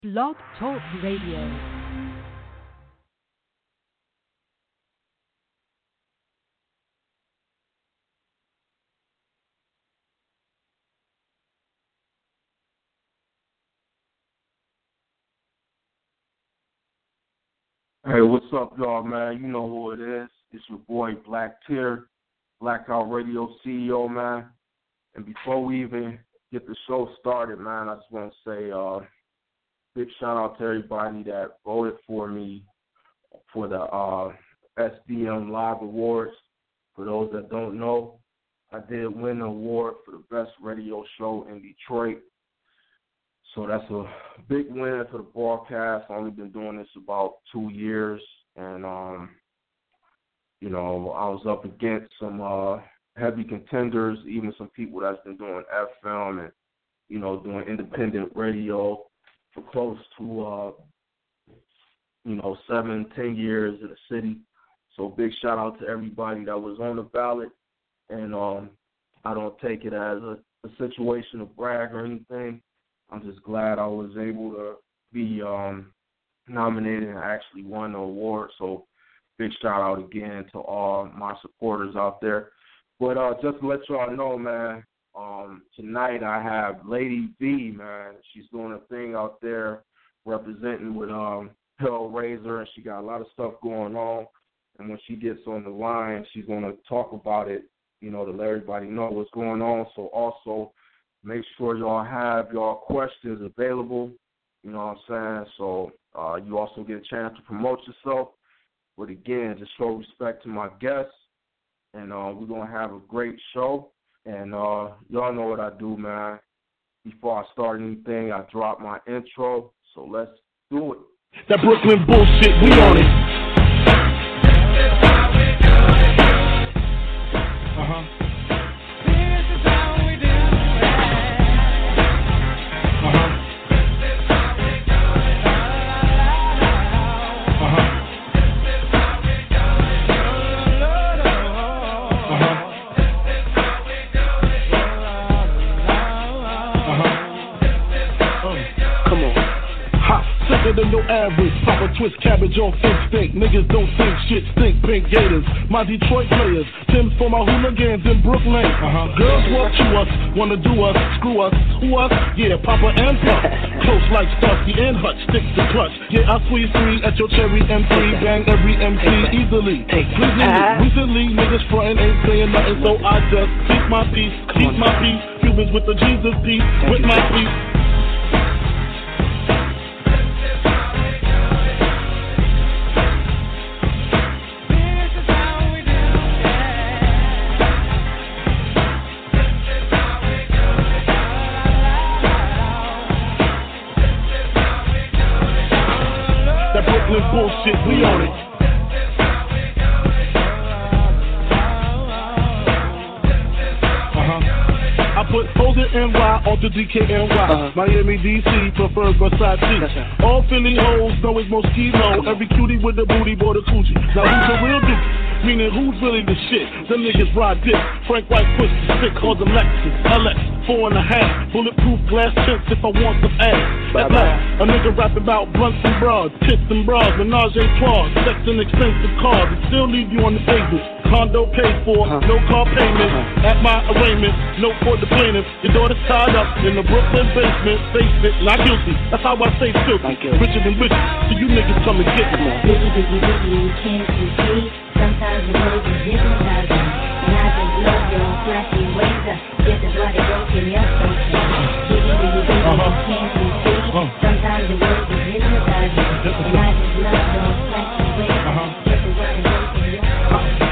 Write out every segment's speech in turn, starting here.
Blog Talk Radio. Hey, what's up, y'all, man? You know who it is. It's your boy, Black Tear, Blackout Radio CEO, man. And before we even get the show started, man, I just want to say big shout-out to everybody that voted for me for the SDM Live Awards. For those that don't know, I did win an award for the best radio show in Detroit. So that's a big win for the broadcast. I've only been doing this about 2 years. And, you know, I was up against some heavy contenders, even some people that's been doing FM and, you know, doing independent radio for close to, 7-10 years in the city. So big shout out to everybody that was on the ballot. And I don't take it as a situation to brag or anything. I'm just glad I was able to be nominated and actually won the award. So big shout out again to all my supporters out there. But just to let y'all know, man, tonight I have Lady V, man. She's doing a thing out there representing with Hellraiser, and she got a lot of stuff going on. And when she gets on the line, she's going to talk about it, you know, to let everybody know what's going on. So also, make sure y'all have y'all questions available, you know what I'm saying? So you also get a chance to promote yourself. But again, just show respect to my guests. And we're going to have a great show. And y'all know what I do, man. Before I start anything, I drop my intro. So let's do it. That Brooklyn bullshit, we on it. Than no average, pop a twist cabbage on instinct. Niggas don't think shit stink, pink gators. My Detroit players, Tim's for my hooligans in Brooklyn. Girls walk to us, wanna do us, screw us, who us? Yeah, Papa and Pop. Close like Starsky and Hutch, stick to clutch. Yeah, I squeeze three at your cherry M3, bang every MC easily. Recently, niggas frontin' ain't saying nothing, so I just keep my peace, keep my peace. Cubans with the Jesus peace, with my feet. Bullshit, we on it. I put Folder NY onto DKNY. Miami, DC, preferred Versace. All Philly hoes know it's Moschino. Every cutie with the booty, boy, the coochie. Now who's the real dude? Meaning who's really the shit? Them niggas ride dick. Frank White push the stick, call them Lexus, LX, 4.5. Bulletproof glass chips if I want some ass. Black. A nigga rapping about blunts and bras, tits and bras, menage a trois, sex and expensive cars, and still leave you on the pavement. Condo paid for, no car payment. At my arraignment, no for the plaintiff. Your daughter's tied up in the Brooklyn basement. Face it, not guilty. That's how I stay filthy. Richer than riches, so you niggas come and get me. Biggie, biggie, biggie, you can't see. Sometimes the words is hypnotizing. And I just love your flashy ways. This is why they broke in your face. Biggie, biggie, biggie, you can't see. Sometimes the words is hypnotizing. And I just love your flashy ways. This is why they broke in your face.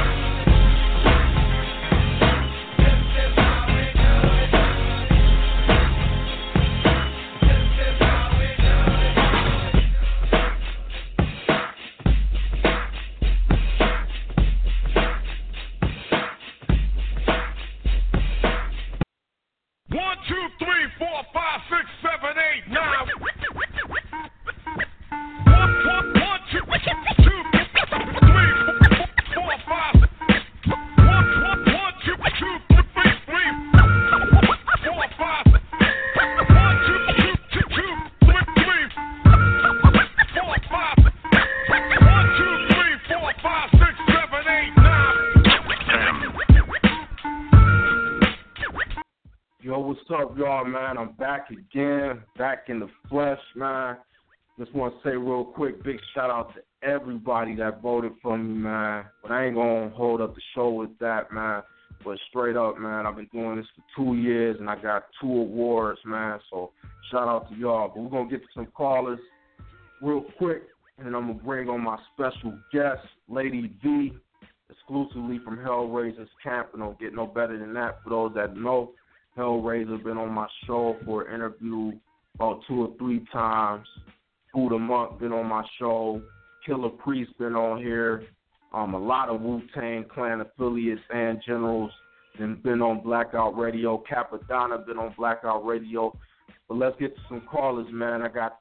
up, y'all, man? I'm back again, back in the flesh, man. Just want to say real quick, big shout out to everybody that voted for me, man. But I ain't going to hold up the show with that, man. But straight up, man, I've been doing this for 2 years, and I got 2 awards, man. So shout out to y'all. But we're going to get to some callers real quick, and I'm going to bring on my special guest, Lady V, exclusively from Hellraiser's Camp. And don't get no better than that. For those that know, Hellraiser been on my show for an interview about 2 or 3 times. Buddha Monk been on my show. Killer Priest been on here. A lot of Wu-Tang Clan affiliates and generals been on Blackout Radio. Capadonna been on Blackout Radio. But let's get to some callers, man. I got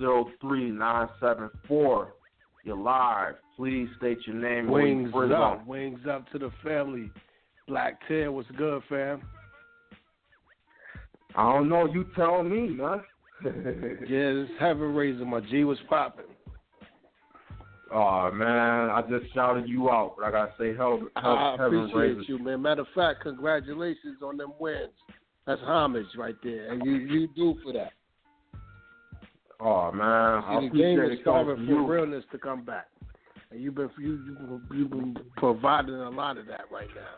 203-974. You're live. Please state your name. Wings up. Wings up to the family. Black Tear, what's good, fam? I don't know. You tell me, man. Yeah, this Heaven Raiser, my G was popping. Oh, man, I just shouted you out, but I got to say I Heaven appreciate Raiser. you, man. Matter of fact, congratulations on them wins. That's homage right there, and you do for that. Oh, man, I the game appreciate is it starving for for realness to come back. And you've been providing a lot of that right now.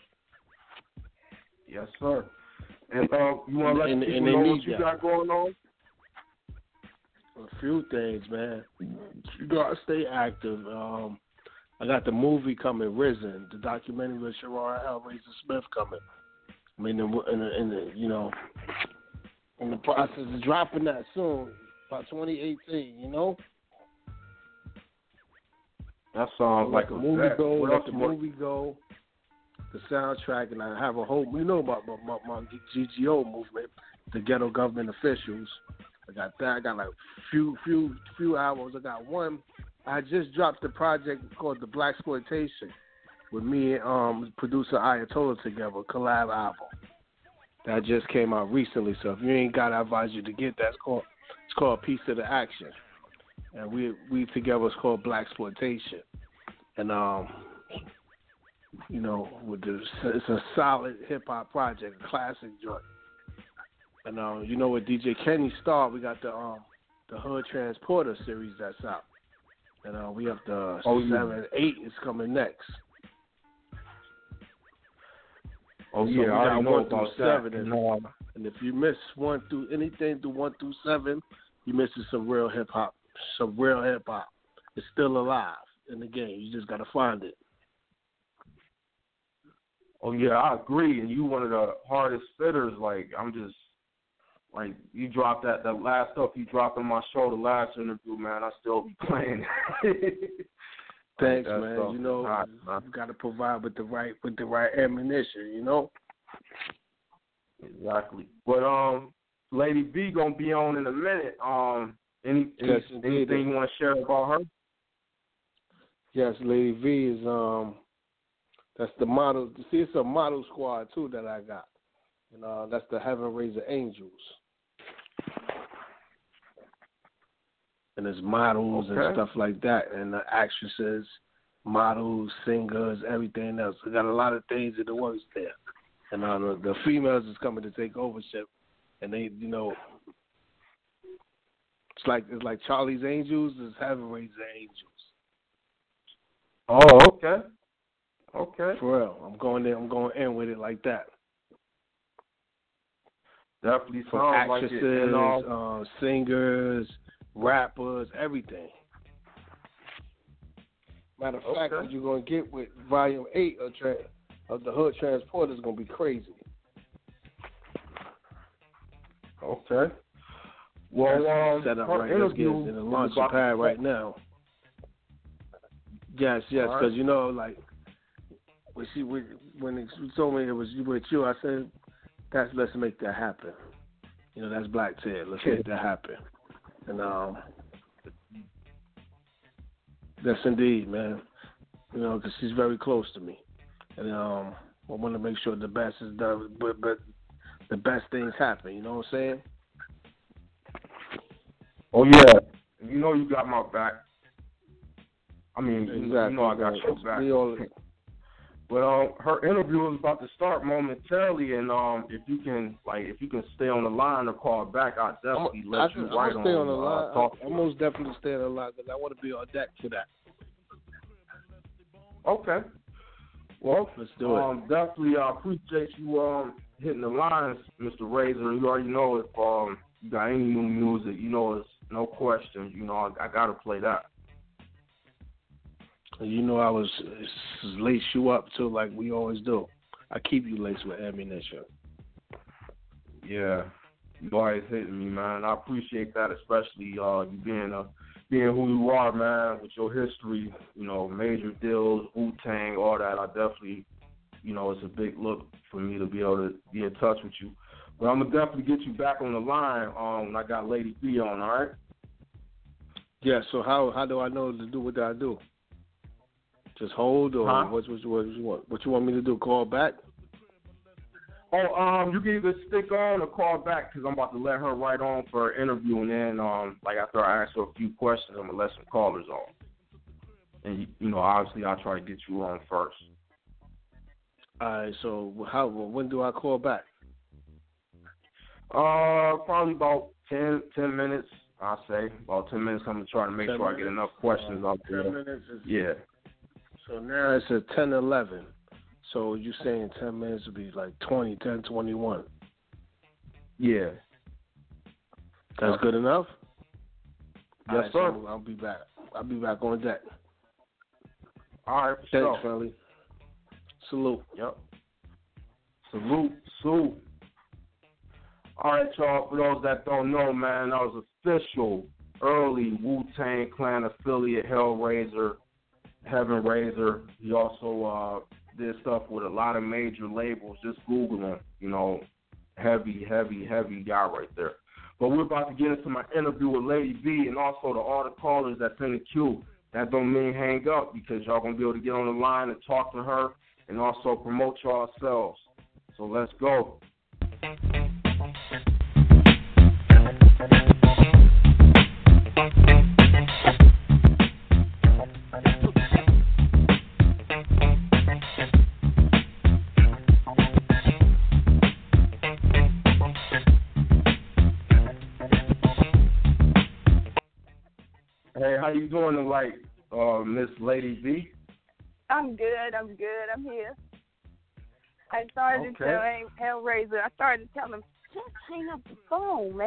Yes, sir. And you want to let people know what you got going on? A few things, man. You gotta stay active. I got the movie coming, Risen, the documentary with Sherrod Hellraiser Smith coming. I mean, in the process of dropping that soon, about 2018. You know. That sounds like a movie go. Let the movie go. The soundtrack, and I have a whole. You know about my GGO movement, the Ghetto Government Officials. I got that. I got like few albums. I got one. I just dropped a project called The Blaxploitation with me and producer Ayatollah together, collab album. That just came out recently. So if you ain't got it, I advise you to get that. It's called Piece of the Action, and we together. It's called Blaxploitation, and it's a solid hip hop project, a classic joint. And with DJ Kenny Starr, we got the Hood Transporter series that's out, and we have the 7, 8 is coming next. Oh so yeah, I know 1 through 7, and if you miss 1 through 1 through 7, you missing some real hip hop. It's still alive in the game. You just gotta find it. Oh yeah, I agree. And you one of the hardest fitters. You dropped that last stuff you dropped on my show, the last interview, man. I still be playing. Thanks, man. You got to provide with the right ammunition. Exactly. But Lady B gonna be on in a minute. Anything you want to share about her? Yes, Lady V is that's the model. See, it's a model squad too that I got. That's the Heaven Raiser Angels. And there's models and stuff like that, and the actresses, models, singers, everything else. We got a lot of things in the works there. And the females is coming to take ownership, and they, it's like Charlie's Angels is Heaven Raiser Angels. Oh, okay. Okay. For real, I'm going in with it like that. Definitely from actresses, like it. Singers, rappers, everything. Matter of fact, what you're going to get with Volume 8 of the Hood Transporter is going to be crazy. Okay. Well, set up right. Let's get in the launching pad right now. Yes, because when she told me it was with you, I said, let's make that happen. That's Black Ted. Let's make that happen. And yes, indeed, man. Because she's very close to me, and I want to make sure the best is done, but the best things happen. You know what I'm saying? Oh yeah, you got my back. I mean, exactly. I got your back. Well, her interview is about to start momentarily, and if you can stay on the line or call back, I'll definitely let you right on. Stay on the line. I'll most definitely stay on the line because I want to be on deck for that. Okay. Well, let's do it. Definitely, I appreciate you hitting the lines, Mr. Razor. You already know if you got any new music, you know, it's no question. You know, I gotta play that. You know, I was lace you up too, like we always do. I keep you laced with ammunition. Yeah, you always hitting me, man. I appreciate that, especially you being who you are, man, with your history. You know, major deals, Wu-Tang, all that. I definitely, you know, it's a big look for me to be able to be in touch with you. But I'm gonna definitely get you back on the line when I got Lady B on. All right? Yeah. So how do I know to do what do I do? Just hold, or what you want? What you want me to do? Call back? Oh, you can either stick on or call back because I'm about to let her right on for an interview, and then like after I ask her a few questions, I'm gonna let some callers on. And you know, obviously, I'll try to get you on first. All right. So when do I call back? Probably about 10 minutes. I'll say about 10 minutes. I'm gonna try to make sure I get enough questions out there. 10 minutes yeah. So now it's at 10:11. So you saying 10 minutes would be like 10:21. Yeah. That's good enough? Yes, right, sir. So I'll be back. I'll be back on deck. All right. Thanks, Felly. Salute. Yep. Salute. All right, y'all. For those that don't know, man, I was official early Wu-Tang Clan affiliate, Hellraiser, Heaven Razor. He also did stuff with a lot of major labels. Just Google him. You know, heavy guy right there. But we're about to get into my interview with Lady B, and also to all the callers that's in the queue. That don't mean hang up, because y'all going to be able to get on the line and talk to her and also promote yourselves. So let's go. Hey, how you doing tonight, Miss Lady V? I'm good. I'm here. I started to tell Hellraiser. I started to tell him, just hang up the phone,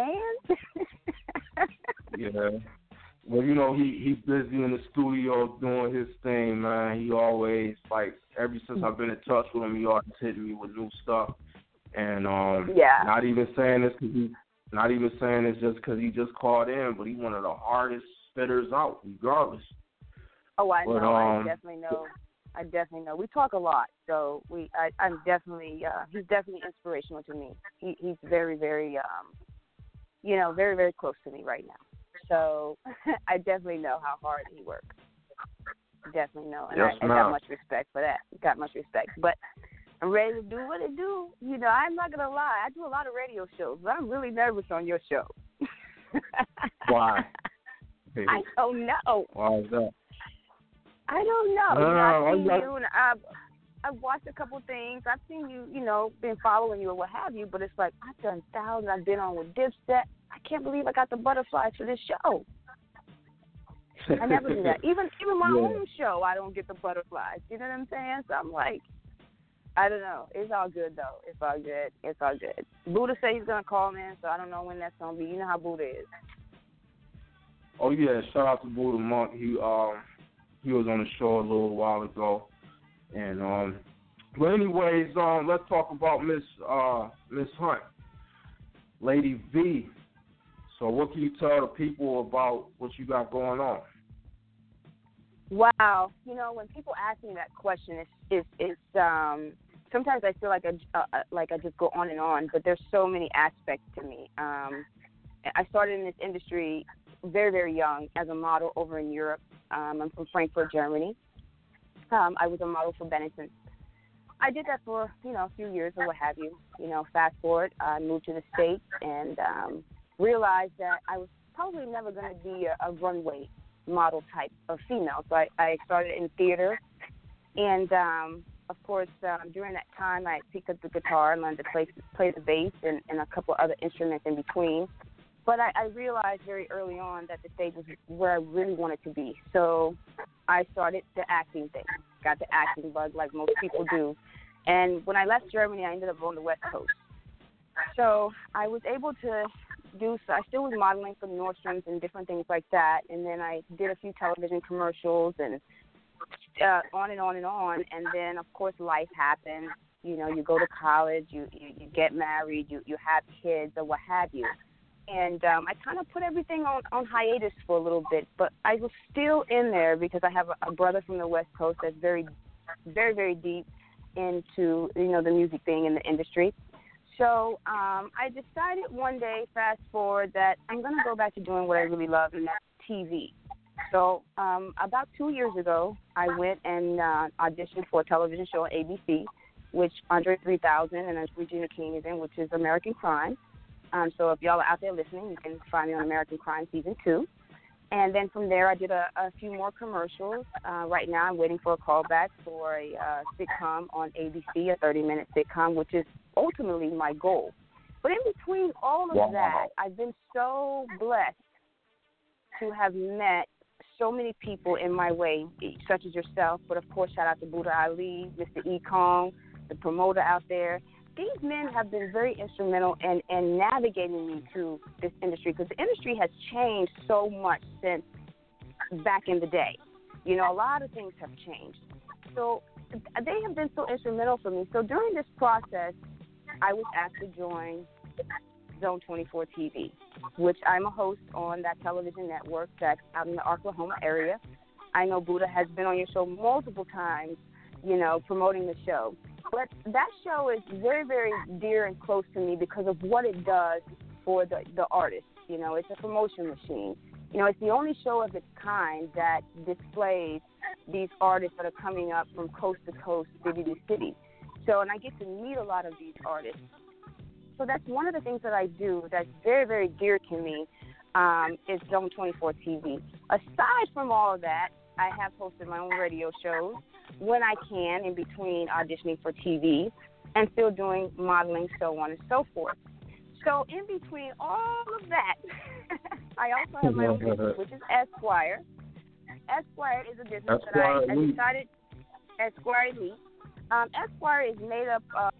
man. Yeah. Well, you know, he's busy in the studio doing his thing, man. He always, like, ever since I've been in touch with him, he always hitting me with new stuff. And not even saying this just because he just called in, but he's one of the hardest spitters out, regardless. Oh, I know. I definitely know. We talk a lot, so I'm definitely. He's definitely inspirational to me. He's very, very, very, very close to me right now. So I definitely know how hard he works. Definitely know, and yes, I got much respect for that. Got much respect, but I'm ready to do what it do. You know, I'm not gonna lie. I do a lot of radio shows, but I'm really nervous on your show. Why? I don't know. Why is that? I don't know. I've seen you, and I've watched a couple things. I've seen you, been following you or what have you, but it's like, I've done thousands. I've been on with Dipset. I can't believe I got the butterflies for this show. I never do that. Even my own show, I don't get the butterflies. You know what I'm saying? So I'm like, I don't know. It's all good, though. It's all good. Buddha said he's going to call in, so I don't know when that's going to be. You know how Buddha is. Oh, yeah. Shout out to Buddha Monk. He was on the show a little while ago. And, but anyways, let's talk about Miss Hunt, Lady V. So what can you tell the people about what you got going on? Wow. When people ask me that question, it's sometimes I feel like I just go on and on, but there's so many aspects to me. I started in this industry very, very young as a model over in Europe. I'm from Frankfurt, Germany. I was a model for Benetton. I did that for, a few years or what have you. Fast forward, I moved to the States and realized that I was probably never going to be a runway model type of female. So I started in theater, and of course, during that time, I picked up the guitar and learned to play the bass and a couple other instruments in between. But I realized very early on that the stage was where I really wanted to be. So I started the acting thing, got the acting bug like most people do. And when I left Germany, I ended up on the West Coast. So I was able to I still was modeling for Nordstrom's and different things like that. And then I did a few television commercials and on and on and on. And then, of course, life happens. You know, you go to college, you get married, you have kids or what have you. And I kind of put everything on hiatus for a little bit, but I was still in there because I have a brother from the West Coast that's very, very, very deep into, the music thing in the industry. So I decided one day, fast forward, that I'm going to go back to doing what I really love, and that's TV. So about 2 years ago, I went and auditioned for a television show on ABC, which Andre 3000 and Regina King is in, which is American Crime. So if y'all are out there listening, you can find me on American Crime Season 2. And then from there, I did a few more commercials. Right now, I'm waiting for a callback for a sitcom on ABC, a 30-minute sitcom, which is ultimately my goal. But in between all of that, I've been so blessed to have met so many people in my way, such as yourself. But, of course, shout out to Buddha Ali, Mr. E. Kong, the promoter out there. These men have been very instrumental in navigating me through this industry, because the industry has changed so much since back in the day. A lot of things have changed. So they have been so instrumental for me. So during this process, I was asked to join Zone 24 TV, which I'm a host on that television network that's out in the Oklahoma area. I know Buddha has been on your show multiple times, promoting the show. But that show is very, very dear and close to me because of what it does for the artist. It's a promotion machine. It's the only show of its kind that displays these artists that are coming up from coast to coast, city to city. So, and I get to meet a lot of these artists. So that's one of the things that I do that's very, very dear to me is Zone 24 TV. Aside from all of that, I have hosted my own radio shows when I can, in between auditioning for TV and still doing modeling, so on and so forth. So in between all of that, I also have my own business, which is Esquire. Esquire is a business that I decided, Esquire Elite. Esquire is made up of,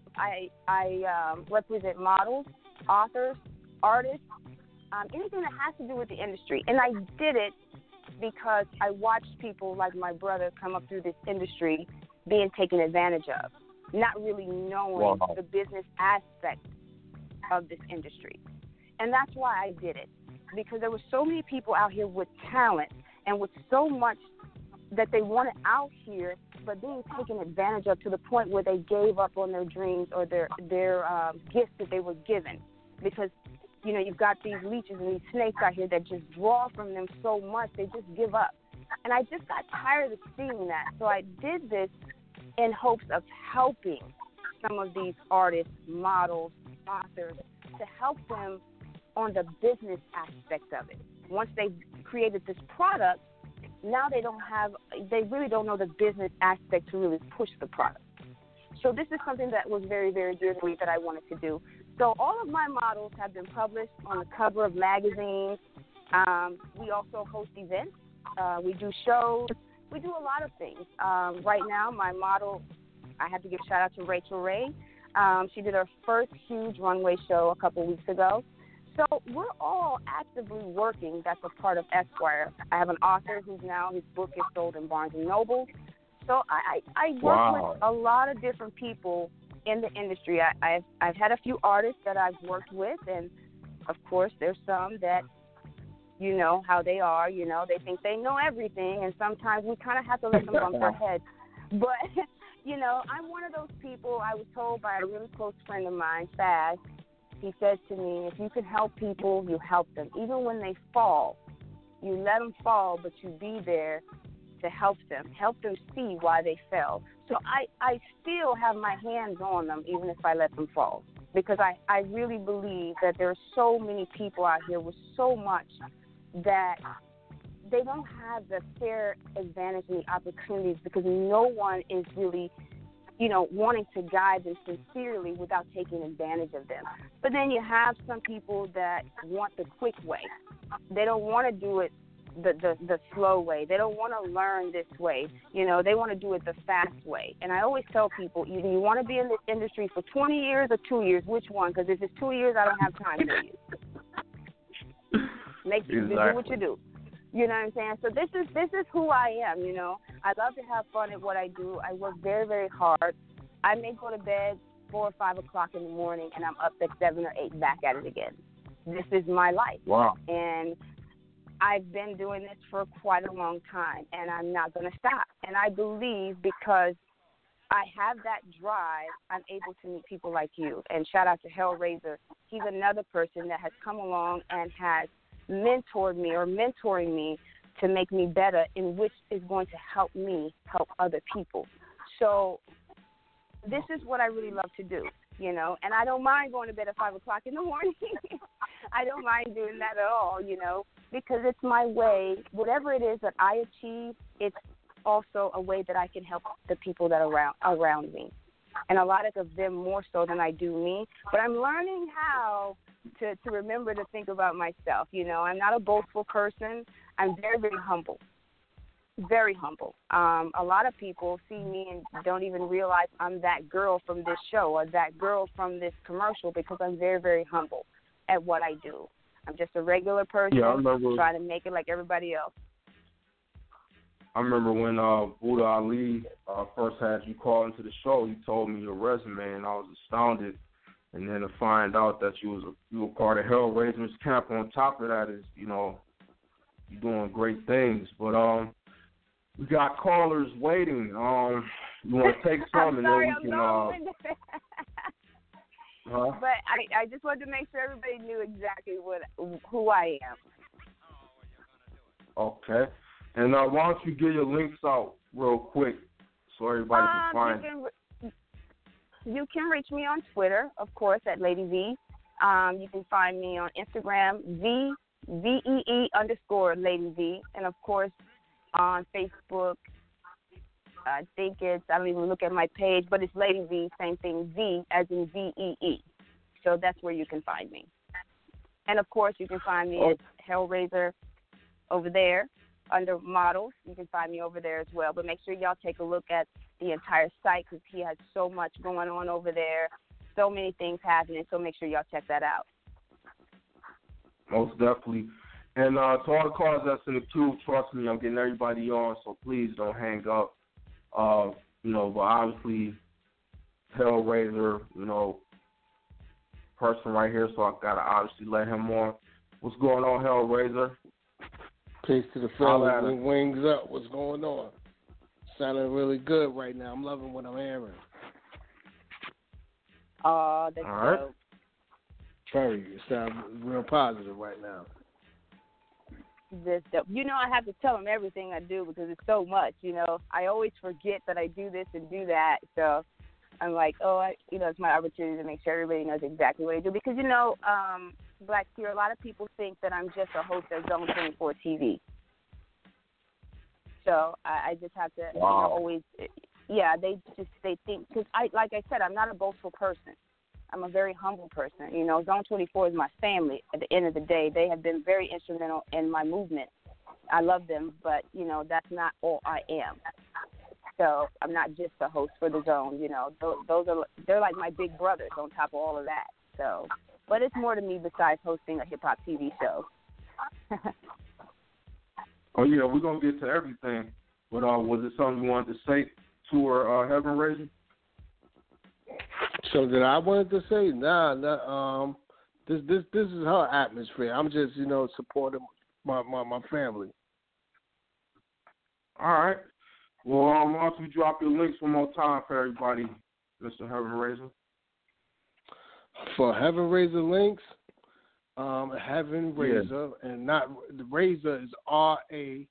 I represent models, authors, artists, anything that has to do with the industry. And I did it because I watched people like my brother come up through this industry being taken advantage of, not really knowing the business aspect of this industry. And that's why I did it, because there were so many people out here with talent and with so much that they wanted out here, but being taken advantage of to the point where they gave up on their dreams or their gifts that they were given. Because you've got these leeches and these snakes out here that just draw from them so much, they just give up. And I just got tired of seeing that. So I did this in hopes of helping some of these artists, models, authors, to help them on the business aspect of it. Once they've created this product, now they really don't know the business aspect to really push the product. So this is something that was very, very dear to me that I wanted to do. So all of my models have been published on the cover of magazines. We also host events. We do shows. We do a lot of things. Right now, my model, I have to give a shout out to Rachel Ray. She did her first huge runway show a couple weeks ago. So we're all actively working. That's a part of Esquire. I have an author his book is sold in Barnes & Noble. So I work with a lot of different people in the industry. I've had a few artists that I've worked with, and of course there's some that you know how they are. They think they know everything, and sometimes we kind of have to let them bump their heads. But I'm one of those people. I was told by a really close friend of mine, Faz. He says to me, if you can help people, you help them. Even when they fall, you let them fall, but you be there to help them see why they fell. So I still have my hands on them, even if I let them fall, because I really believe that there are so many people out here with so much that they don't have the fair advantage and the opportunities, because no one is really wanting to guide them sincerely without taking advantage of them. But then you have some people that want the quick way. They don't want to do it the slow way. They don't want to learn this way. They want to do it the fast way. And I always tell people, either you want to be in this industry for 20 years or 2 years, which one? Because if it's 2 years, I don't have time for you. Do what you do. You know what I'm saying? So this is who I am, I love to have fun at what I do. I work very, very hard. I may go to bed 4 or 5 o'clock in the morning, and I'm up at 7 or 8 back at it again. This is my life. Wow. And I've been doing this for quite a long time, and I'm not going to stop. And I believe because I have that drive, I'm able to meet people like you. And shout out to Hellraiser. He's another person that has come along and has mentoring me to make me better, in which is going to help me help other people. So this is what I really love to do, and I don't mind going to bed at 5 o'clock in the morning. I don't mind doing that at all, because it's my way. Whatever it is that I achieve, it's also a way that I can help the people that are around me. And a lot of them more so than I do me. But I'm learning how to remember to think about myself. I'm not a boastful person. I'm very, very humble. Very humble. A lot of people see me and don't even realize I'm that girl from this show or that girl from this commercial, because I'm very, very humble at what I do. I'm just a regular person trying to make it like everybody else. I remember when Buddha Ali first had you call into the show, he told me your resume, and I was astounded. And then to find out that you were part of Hellraiser's camp, on top of that is, you're doing great things. But we got callers waiting. You want to take some, and then we can. But I just wanted to make sure everybody knew exactly who I am. Okay. And why don't you get your links out real quick so everybody can find it? You can reach me on Twitter, of course, at Lady V. You can find me on Instagram, VEE_Lady V. And, of course, on Facebook, I don't even look at my page, but it's Lady V, same thing, V as in VEE. So that's where you can find me. And, of course, you can find me at Hellraiser over there under models. You can find me over there as well. But make sure y'all take a look at the entire site, because he has so much going on over there, so many things happening. So make sure y'all check that out. Most definitely. And to all the callers that's in the queue, trust me, I'm getting everybody on, so please don't hang up. But obviously, Hellraiser, person right here, so I gotta obviously let him on. What's going on, Hellraiser? Peace to the fellas and wings up. What's going on? Sounding really good right now. I'm loving what I'm hearing. Oh, that's all right. dope. Very. You sound real positive right now. This dope. I have to tell them everything I do because it's so much. I always forget that I do this and do that. So I'm like, it's my opportunity to make sure everybody knows exactly what I do. Because, Black Peer, a lot of people think that I'm just a host of Zone 24 TV. So I just have to always, they think, because like I said, I'm not a boastful person. I'm a very humble person. Zone 24 is my family. At the end of the day, they have been very instrumental in my movement. I love them, but, that's not all I am. So I'm not just a host for the Zone. They're like my big brothers on top of all of that. So, but it's more to me besides hosting a hip-hop TV show. Oh, yeah, we're going to get to everything. But was it something you wanted to say to her, Heaven Raiser? So that I wanted to say, this is her atmosphere. I'm just, supporting my family. All right. Well, why don't you drop your links one more time for everybody, Mr. Heaven Raiser? For Heaven Raiser links, Heaven Raiser, and not the Razor is RAZAH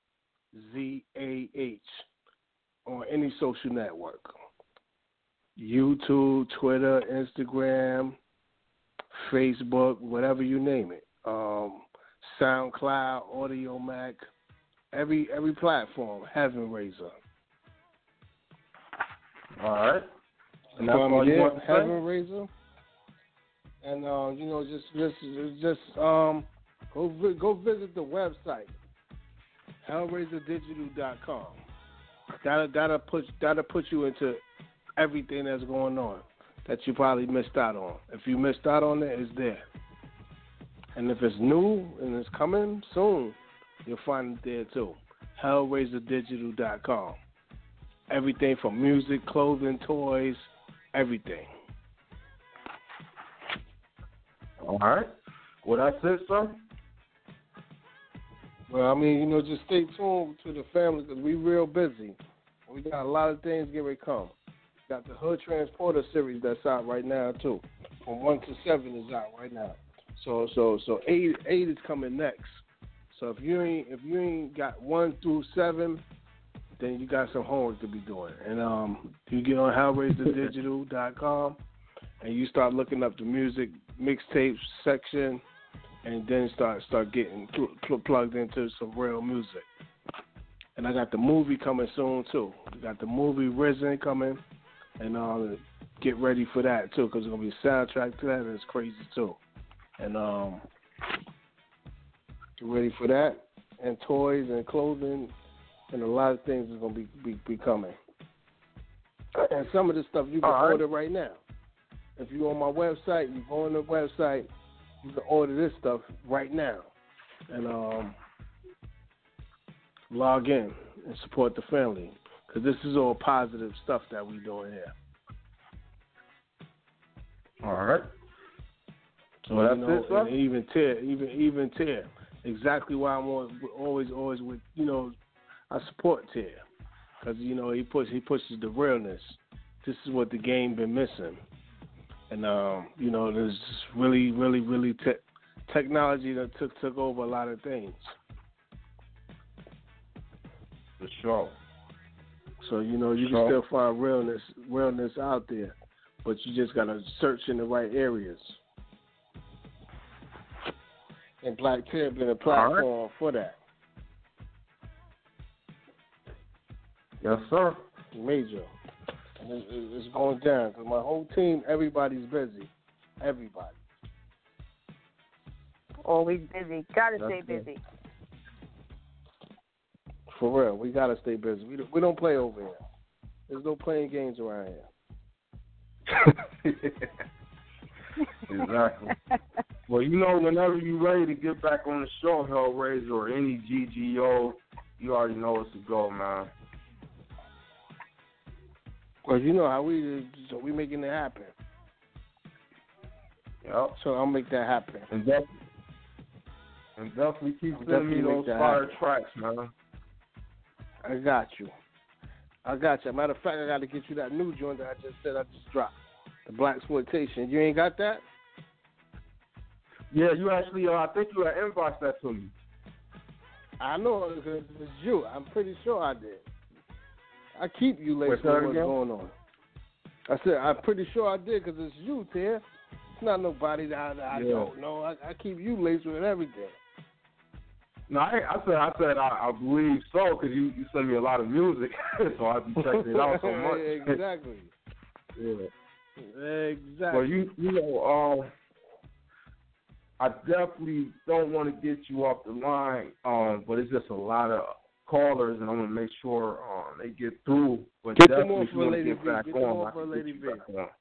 on any social network. YouTube, Twitter, Instagram, Facebook, whatever you name it. SoundCloud, AudioMac, every platform, Heaven Raiser. All right. And that's all you want to say? Hellraiser. And go visit the website, hellraiserdigital.com. That'll put you into everything that's going on that you probably missed out on. If you missed out on it, it's there. And if it's new and it's coming soon, you'll find it there too. hellraiserdigital.com. Everything from music, clothing, toys, everything. All right. Well, that's it, sir. Well, I mean, just stay tuned to the family because we real busy. We got a lot of things getting ready to come. Got the Hood Transporter series that's out right now too. From 1 to 7 is out right now. So 8 is coming next. So if you ain't got 1 through 7, then you got some homework to be doing. And you get on hellraiserdigital.com and you start looking up the music mixtapes section, and then start getting plugged into some real music. And I got the movie coming soon too. We got the movie Risen coming, and get ready for that too, because it's gonna be a soundtrack to that, and it's crazy too. And get ready for that, and toys and clothing, and a lot of things is gonna be coming. And some of this stuff you can order right now. If you're on my website, you go on the website, you can order this stuff right now, and log in and support the family, because this is all positive stuff that we doing here. All right. So that's it, sir? Even Tier. Exactly why I'm always with, I support Tier, because he pushes the realness. This is what the game been missing. And, there's just really, really, really technology that took over a lot of things. For sure. So, you can still find realness out there, but you just got to search in the right areas. And Black Tier been a platform for that. Yes, sir. Major. And it's going down because my whole team, everybody's busy. Everybody. Always busy. Gotta stay busy. For real, we gotta stay busy. We don't play over here. There's no playing games around here. Exactly. Well, whenever you're ready to get back on the show, Hellraiser or any GGO, you already know what's to go, man. Well, you know how we making it happen. Yep. So I'll make that happen. And definitely keep sending me those fire tracks, man. I got you. Matter of fact, I got to get you that new joint that I just dropped. The Blaxploitation. You ain't got that? Yeah, you actually, I think you had inboxed that to me. I know because it's you. I'm pretty sure I did. I keep you late for what's going on. I said, I'm pretty sure I did because it's you, Tier. It's not nobody that I don't know. I keep you late with everything. No, I said I believe so because you send me a lot of music, so I be checking it out so much. Exactly. Yeah. Exactly. Well, I definitely don't want to get you off the line, but it's just a lot of callers, and I'm gonna make sure they get through. But get them on for Lady V. Get them on for Lady V.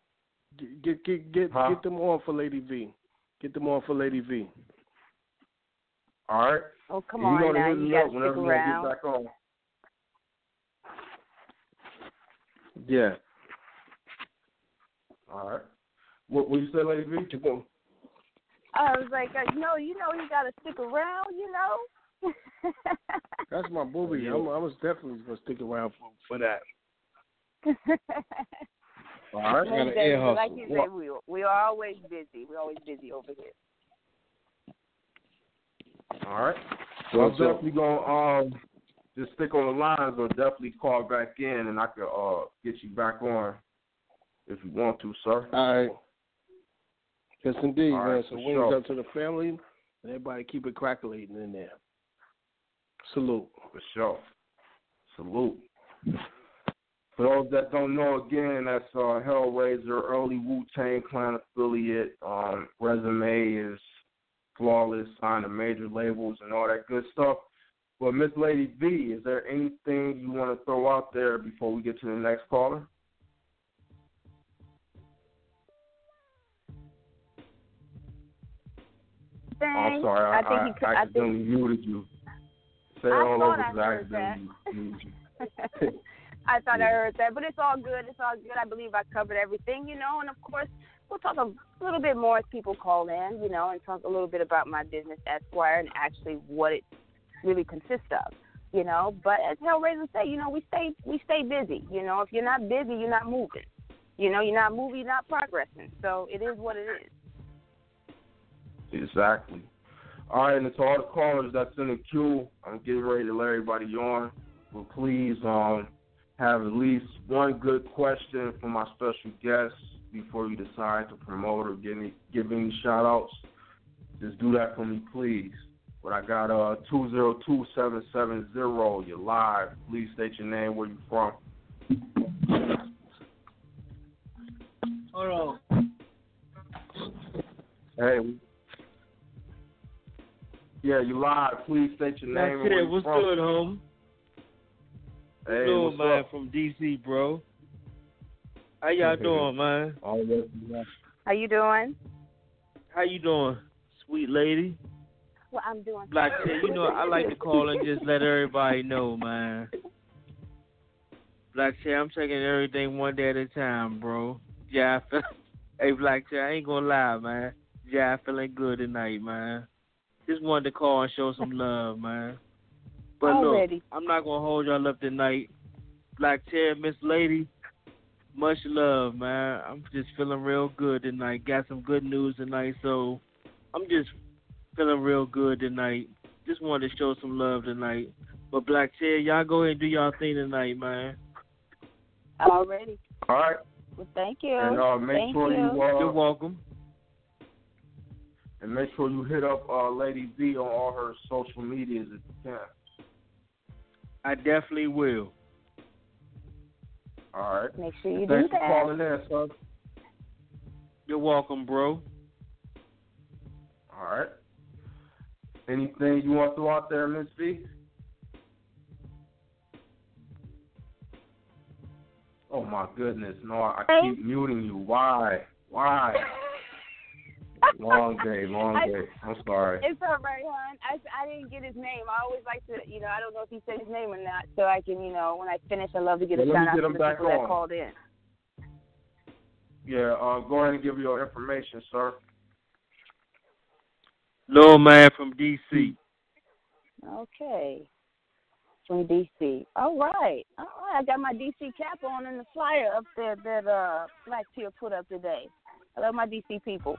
Get them on for Lady V. Get them on for Lady V. All right. Oh, come on now. You got to stick around. Get back on. Yeah. All right. What you say, Lady V? I was like, you got to stick around, That's my booby. I was definitely going to stick around for that. All right. I got an ear hustle. Like you said, we are always busy. We're always busy over here. All right. So I'm definitely going to just stick on the lines or definitely call back in, and I could get you back on if you want to, sir. All right. Yes, indeed, all man. Right, so wings up to the family, and everybody keep it crackling in there. Salute. For sure. Salute. For those that don't know, again, that's Hellraiser, early Wu-Tang Clan affiliate. Resume is flawless, signed to major labels and all that good stuff. But Miss Lady V, is there anything you want to throw out there before we get to the next caller? I'm sorry, I accidentally muted you. Say it all over because I accidentally muted you. I thought I heard that, but it's all good. It's all good. I believe I covered everything, and of course, we'll talk a little bit more as people call in, and talk a little bit about my business, Esquire, and actually what it really consists of, But as Hellraiser say, we stay busy. If you're not busy, you're not moving. You're not moving, you're not progressing. So it is what it is. Exactly. All right, and to all the callers that's in the queue, I'm getting ready to let everybody on. But please have at least one good question for my special guest before you decide to promote or give any shout-outs. Just do that for me, please. But I got 202770. You're live. Please state your name, where you from. Hold on. Hey. Yeah, you live. Please state your name and where you what's from. Good, home? Hey, what's man, up? From DC, bro. How y'all doing, man? How you doing? How you doing, sweet lady? Well, I'm doing. Black Chair, I like to call and just let everybody know, man. Black Chair, I'm taking everything one day at a time, bro. Yeah, hey, Black Chair, I ain't gonna lie, man. Yeah, feeling good tonight, man. Just wanted to call and show some love, man. But Already. Look, I'm not going to hold y'all up tonight. Black Chair, Miss Lady, much love, man. I'm just feeling real good tonight. Got some good news tonight, so I'm just feeling real good tonight. Just wanted to show some love tonight. But Black Chair, y'all go ahead and do y'all thing tonight, man. Already. All right. Well, thank you. And make sure you. You're welcome. And make sure you hit up Lady V on all her social medias if you can. I definitely will. All right. Make sure you Thanks do that. for calling in, son. You're welcome, bro. All right. Anything you want to throw out there, Miss V? Oh, my goodness. No, I keep muting you. Why? Long day. I'm sorry. It's all right, hon. I didn't get his name. I always like to, I don't know if he said his name or not, so I can, when I finish, I love to get a shout out to the people that called in. Yeah, go ahead and give your information, sir. Little man from D.C. Okay. From D.C. All right. I got my D.C. cap on and the flyer up there that Black Chair put up today. I love my D.C. people.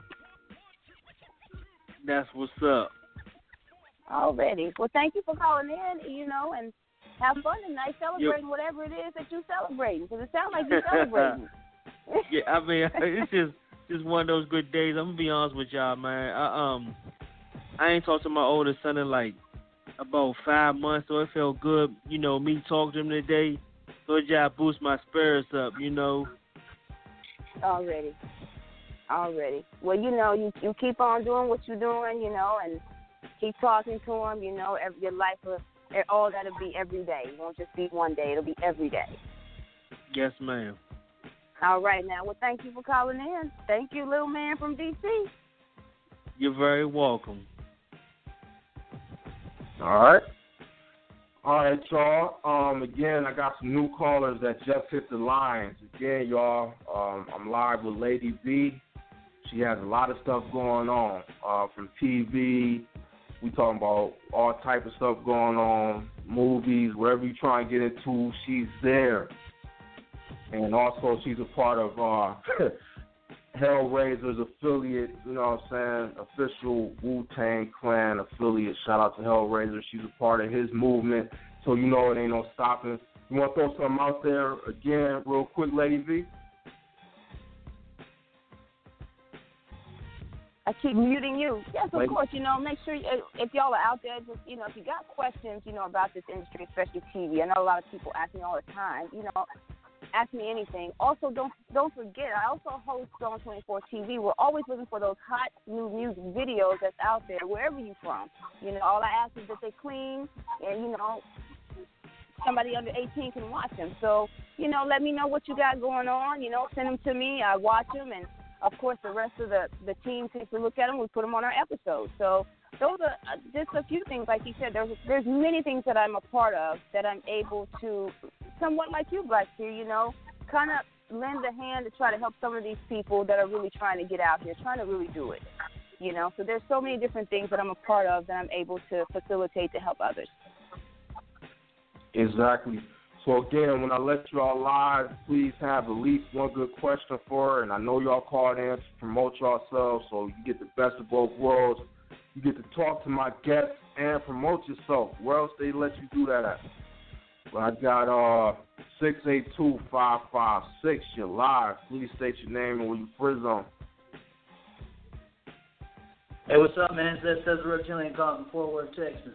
That's what's up. Already. Well, thank you for calling in, and have fun tonight celebrating whatever it is that you're celebrating, because it sounds like you're celebrating. Yeah, I mean, it's just one of those good days. I'm going to be honest with y'all, man. I ain't talked to my oldest son in like about 5 months, so it felt good, me talking to him today. So it just boost my spirits up, Already. Well, you keep on doing what you're doing, and keep talking to him, your life, all that'll be every day. It won't just be one day. It'll be every day. Yes, ma'am. All right, now. Well, thank you for calling in. Thank you, little man from D.C. You're very welcome. All right, y'all. Again, I got some new callers that just hit the lines. Again, y'all, I'm live with Lady V. She has a lot of stuff going on, from TV. We talking about all type of stuff going on, movies, wherever you try and get into, she's there. And also, she's a part of Hellraiser's affiliate, official Wu-Tang Clan affiliate. Shout out to Hellraiser. She's a part of his movement, so it ain't no stopping. You want to throw something out there again real quick, Lady V? I keep muting you. Yes, of course. Make sure if y'all are out there, just if you got questions, about this industry, especially TV. I know a lot of people ask me all the time. Ask me anything. Also, don't forget, I also host on 24 TV. We're always looking for those hot new music videos that's out there, wherever you're from. You know, all I ask is that they clean and, you know, somebody under 18 can watch them. So, you know, let me know what you got going on. You know, send them to me. I watch them. And, of course, the rest of the team takes a look at them. We put them on our episodes. So those are just a few things. Like you said, there's many things that I'm a part of that I'm able to, somewhat like you, Black Seer, you know, kind of lend a hand to try to help some of these people that are really trying to get out here, trying to really do it. You know, so there's so many different things that I'm a part of that I'm able to facilitate to help others. Exactly. So, again, when I let you all live, please have at least one good question for her. And I know y'all called in to promote yourselves, so you get the best of both worlds. You get to talk to my guests and promote yourself. Where else they let you do that at? Well, I got 682-556. You're live. Please state your name and where you free zone. Hey, what's up, man? It's Cesar Jillian calling from Fort Worth, Texas.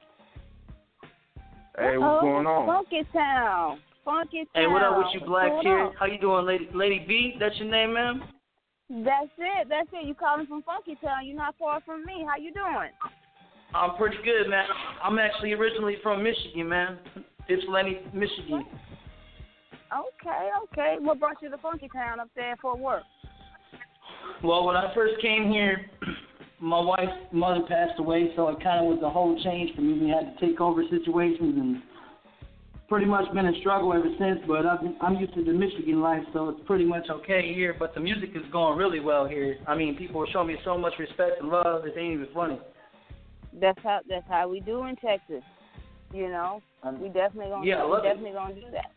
Hey, what's going on? Funky Town. Hey, what up with you, Black Seer? How you doing, Lady B? That's your name, ma'am? That's it. You calling from Funky Town. You're not far from me. How you doing? I'm pretty good, man. I'm actually originally from Michigan, man. Ypsilanti, Michigan. Okay. What brought you to Funky Town up there in Fort Worth? Well, when I first came here, my wife's mother passed away, so it kind of was a whole change for me. We had to take over situations and pretty much been a struggle ever since, but I'm used to the Michigan life, so it's pretty much okay here, but the music is going really well here. I mean, people are showing me so much respect and love, it ain't even funny. That's how we do in Texas, you know. We definitely gonna do that.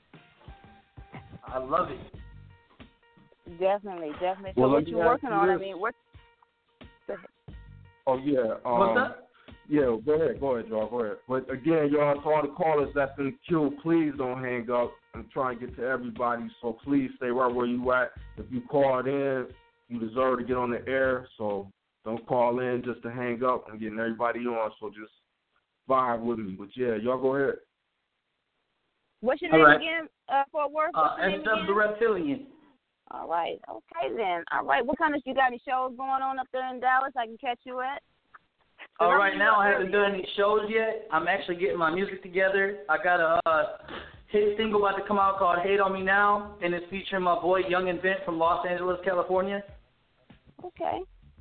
I love it. Definitely. So well, what you working on? I mean, what? Go ahead. Oh, yeah. What's that? Yeah, go ahead, y'all. Go ahead. But, again, y'all, to all the callers that's in the queue, please don't hang up. I'm trying to get to everybody, so please stay right where you at. If you called in, you deserve to get on the air, so don't call in just to hang up. I'm getting everybody on, so just vibe with me. But, yeah, y'all go ahead. What's your name again, Fort Worth? S.W. the Reptilian. All right. Okay, then. All right. What kind of, you got any shows going on up there in Dallas I can catch you at? Right now I haven't done any shows yet. I'm actually getting my music together. I got a hit single about to come out called Hate On Me Now, and it's featuring my boy Young Invent from Los Angeles, California. Okay.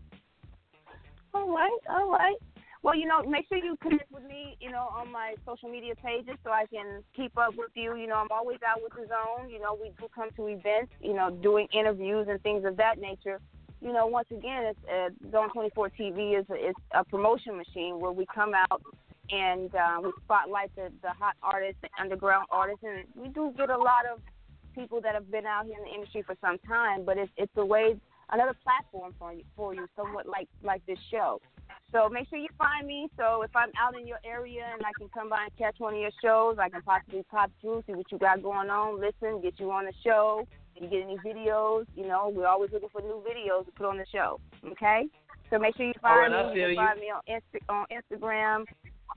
All right. Well, you know, make sure you connect with me, you know, on my social media pages so I can keep up with you. You know, I'm always out with the Zone. You know, we do come to events, you know, doing interviews and things of that nature. You know, once again, it's Zone 24 TV is a promotion machine where we come out and we spotlight the hot artists, the underground artists, and we do get a lot of people that have been out here in the industry for some time. But it's a way, another platform for you, somewhat like this show. So make sure you find me. So if I'm out in your area and I can come by and catch one of your shows, I can possibly pop through, see what you got going on, listen, get you on the show. If you get any videos, you know, we're always looking for new videos to put on the show. Okay? So make sure you find me. You can find me on Instagram,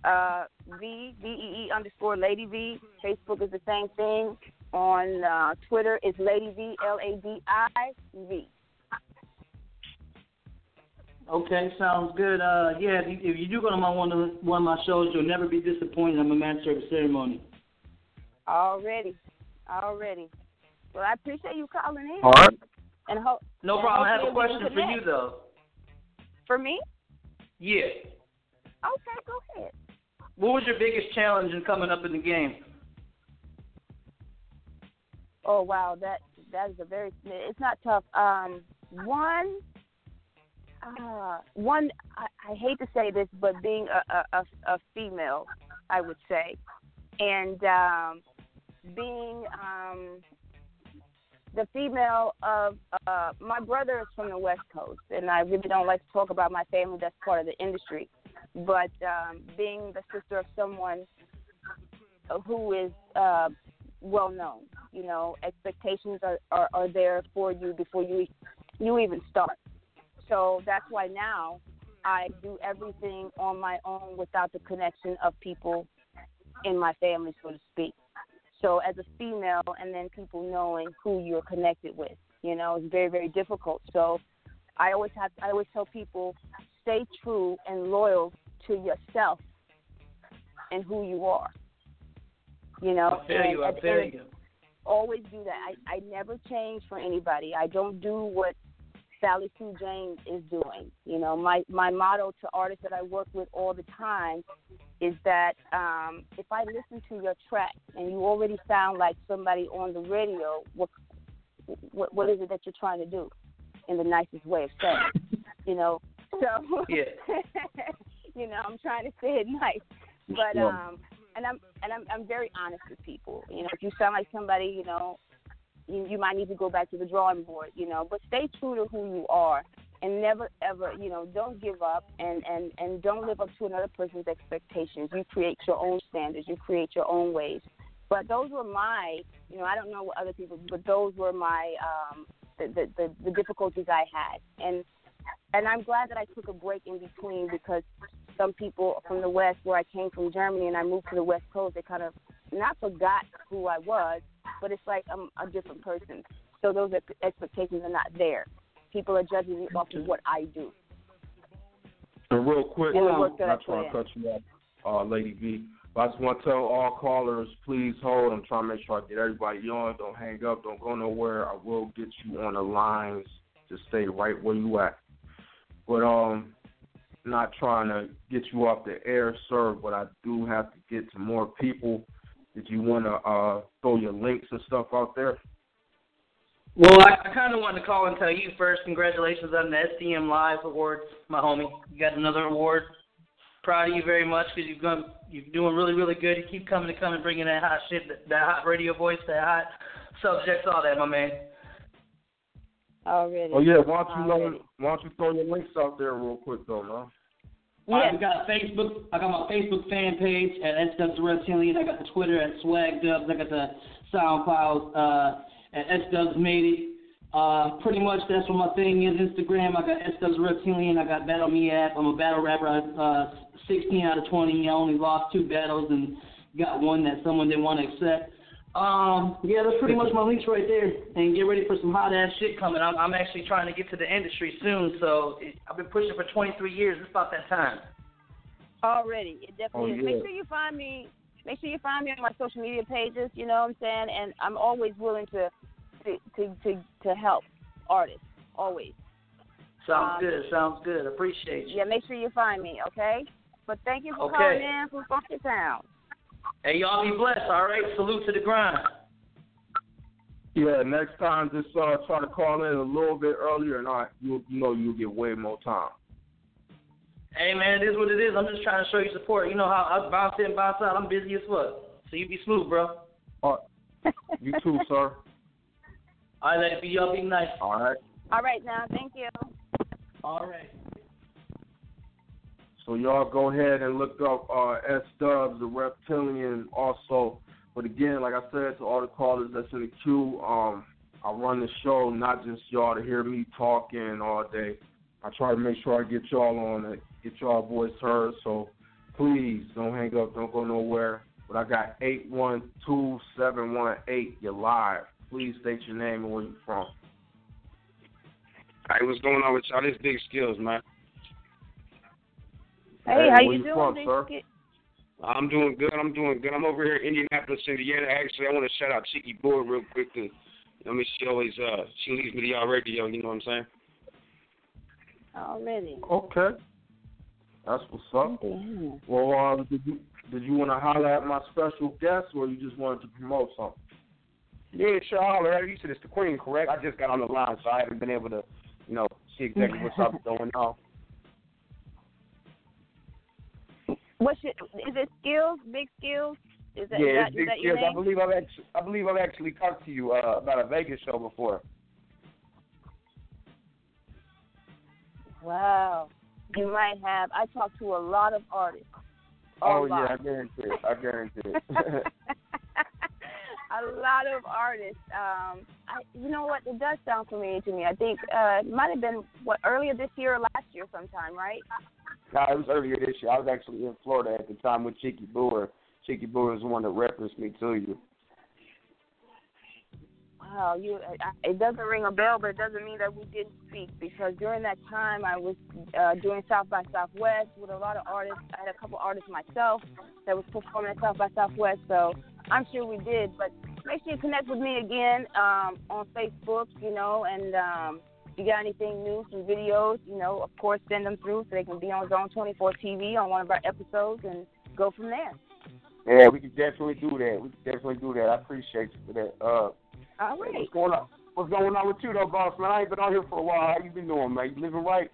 VEE_Lady V. Facebook is the same thing. On Twitter, it's Lady V, LADIV. Okay, sounds good. Yeah, if you do go to one of my shows, you'll never be disappointed. I'm a master of ceremony. Already. Well, I appreciate you calling in. All right. No problem. I have a question for you, though. For me? Yeah. Okay, go ahead. What was your biggest challenge in coming up in the game? Oh, wow, that is it's not tough. One, I hate to say this, but being a female, I would say, and being the female of my brother is from the West Coast, and I really don't like to talk about my family that's part of the industry, but being the sister of someone who is well known, you know, expectations are there for you before you even start. So that's why now I do everything on my own without the connection of people in my family, so to speak. So as a female, and then people knowing who you're connected with, it's very, very difficult. So I always tell people, stay true and loyal to yourself and who you are. I feel you. Always do that. I never change for anybody. I don't do what Sally Sue James is doing. My motto to artists that I work with all the time is that if I listen to your track and you already sound like somebody on the radio, what is it that you're trying to do? In the nicest way of saying, So yeah. I'm trying to say it nice, but and I'm very honest with people. If you sound like somebody, you might need to go back to the drawing board, but stay true to who you are and never, ever, don't give up and don't live up to another person's expectations. You create your own standards. You create your own ways. But those were my, I don't know what other people, but those were my, the difficulties I had. And I'm glad that I took a break in between, because some people from the West, where I came from Germany and I moved to the West Coast, they kind of not forgot who I was, but it's like I'm a different person. So those expectations are not there. People are judging me off of what I do. And real quick, I'm not trying to cut you off, Lady V, but I just want to tell all callers, please hold. I'm trying to make sure I get everybody on. Don't hang up. Don't go nowhere. I will get you on the lines. Just stay right where you at. But not trying to get you off the air, sir, but I do have to get to more people. Did you want to throw your links and stuff out there? Well, I kind of wanted to call and tell you first, congratulations on the SDM Live Awards, my homie. You got another award. Proud of you very much, because you're doing really, really good. You keep coming, bringing that hot shit, that hot radio voice, that hot subjects, all that, my man. Already. Oh, yeah, why don't you throw your links out there real quick, though, man? Yes. We got Facebook. I got my Facebook fan page at SW Reptilian. I got the Twitter at Swag Dubs. I got the SoundCloud at SW Made It. Pretty much that's what my thing is. Instagram, I got SW Reptilian. I got Battle Me app. I'm a battle rapper. 16 out of 20. I only lost 2 battles and got one that someone didn't want to accept. Yeah, that's pretty much my links right there. And get ready for some hot-ass shit coming. I'm actually trying to get to the industry soon, so I've been pushing for 23 years. It's about that time. Already. It definitely is. Yeah. Make sure you find me on my social media pages, you know what I'm saying? And I'm always willing to help artists, always. Sounds good. Appreciate you. Yeah, make sure you find me, okay? But thank you for calling in from Funky Town. Hey, y'all be blessed, all right? Salute to the grind. Yeah, next time just try to call in a little bit earlier, and you'll get way more time. Hey, man, it is what it is. I'm just trying to show you support. You know how I bounce in, bounce out. I'm busy as fuck. So you be smooth, bro. All right. You too, sir. All right, y'all be nice. All right. All right, now. Thank you. All right. So y'all go ahead and look up S-Dubs, the Reptilian also. But again, like I said to all the callers that's in the queue, I run the show not just y'all to hear me talking all day. I try to make sure I get y'all on it, get y'all voice heard. So please don't hang up, don't go nowhere. But I got 812-718. You're live. Please state your name and where you're from. All right, what's going on with y'all? This Big Skills, man. Hey, how you from, doing, sir? I'm doing good. I'm over here in Indianapolis, Indiana. Actually, I want to shout out Cheeky Boy real quick. She always she leads me to y'all radio. You know what I'm saying? Already. Okay. That's what's up. Damn. Well, did you want to holler at my special guest, or you just wanted to promote something? Yeah, sure. I'll holler at her. You said it's the Queen, correct? I just got on the line, so I haven't been able to, see exactly what's up going on. Is it Skills? Big Skills? Is that Big your Skills. name? I believe I've actually talked to you about a Vegas show before. Wow. You might have. I talk to a lot of artists. Yeah, I guarantee it. A lot of artists. You know what? It does sound familiar to me. I think it might have been earlier this year or last year sometime, right? No, it was earlier this year. I was actually in Florida at the time with Cheeky Boer. Cheeky Boer was the one that referenced me to you. It doesn't ring a bell, but it doesn't mean that we didn't speak, because during that time I was doing South by Southwest with a lot of artists. I had a couple artists myself that was performing at South by Southwest, so I'm sure we did. But make sure you connect with me again on Facebook, and if you got anything new, some videos, of course, send them through so they can be on Zone 24 TV on one of our episodes and go from there. Yeah, we can definitely do that. I appreciate you for that. All right. What's going on with you, though, boss, man? I ain't been on here for a while. How you been doing, man? You living right?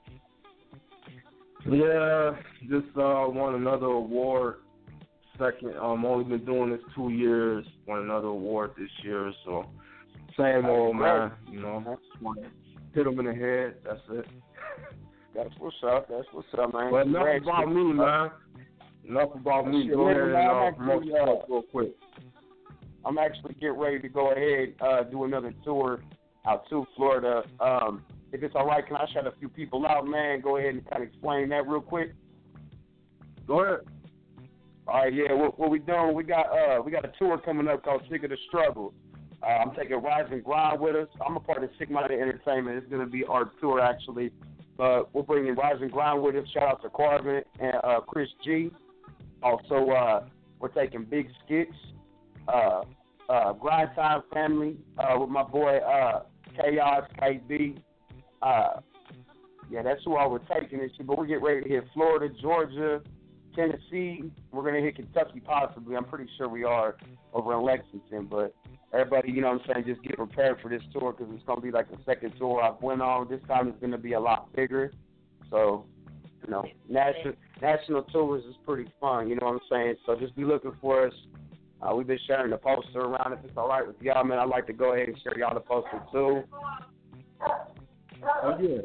Yeah, just won another award. Second, only been doing this 2 years. Won another award this year, so same old, man. Just want to hit them in the head. That's it. That's what's up, man. But enough about me, man. Enough about me. Go ahead and promote yourself real quick. I'm actually getting ready to go ahead do another tour out to Florida. If it's all right, can I shout a few people out, man? Go ahead and kind of explain that real quick. Go ahead. All right, yeah. What we doing? We got a tour coming up called Sick of the Struggle. I'm taking Rise and Grind with us. I'm a part of Sick Minded Entertainment. It's going to be our tour, actually. But we're bringing Rise and Grind with us. Shout out to Carvin and Chris G. Also, we're taking Big Skits, Grind Time Family with my boy Chaos, KB. Yeah, that's who I was taking this year. But we're getting ready to hit Florida, Georgia, Tennessee. We're going to hit Kentucky possibly. I'm pretty sure we are over in Lexington. But everybody, just get prepared for this tour, because it's going to be like the second tour I've went on. This time it's going to be a lot bigger. So, national tours is pretty fun, you know what I'm saying? So just be looking for us. We've been sharing the poster around. If it's all right with y'all, man, I'd like to go ahead and share y'all the poster, too. Oh, yeah.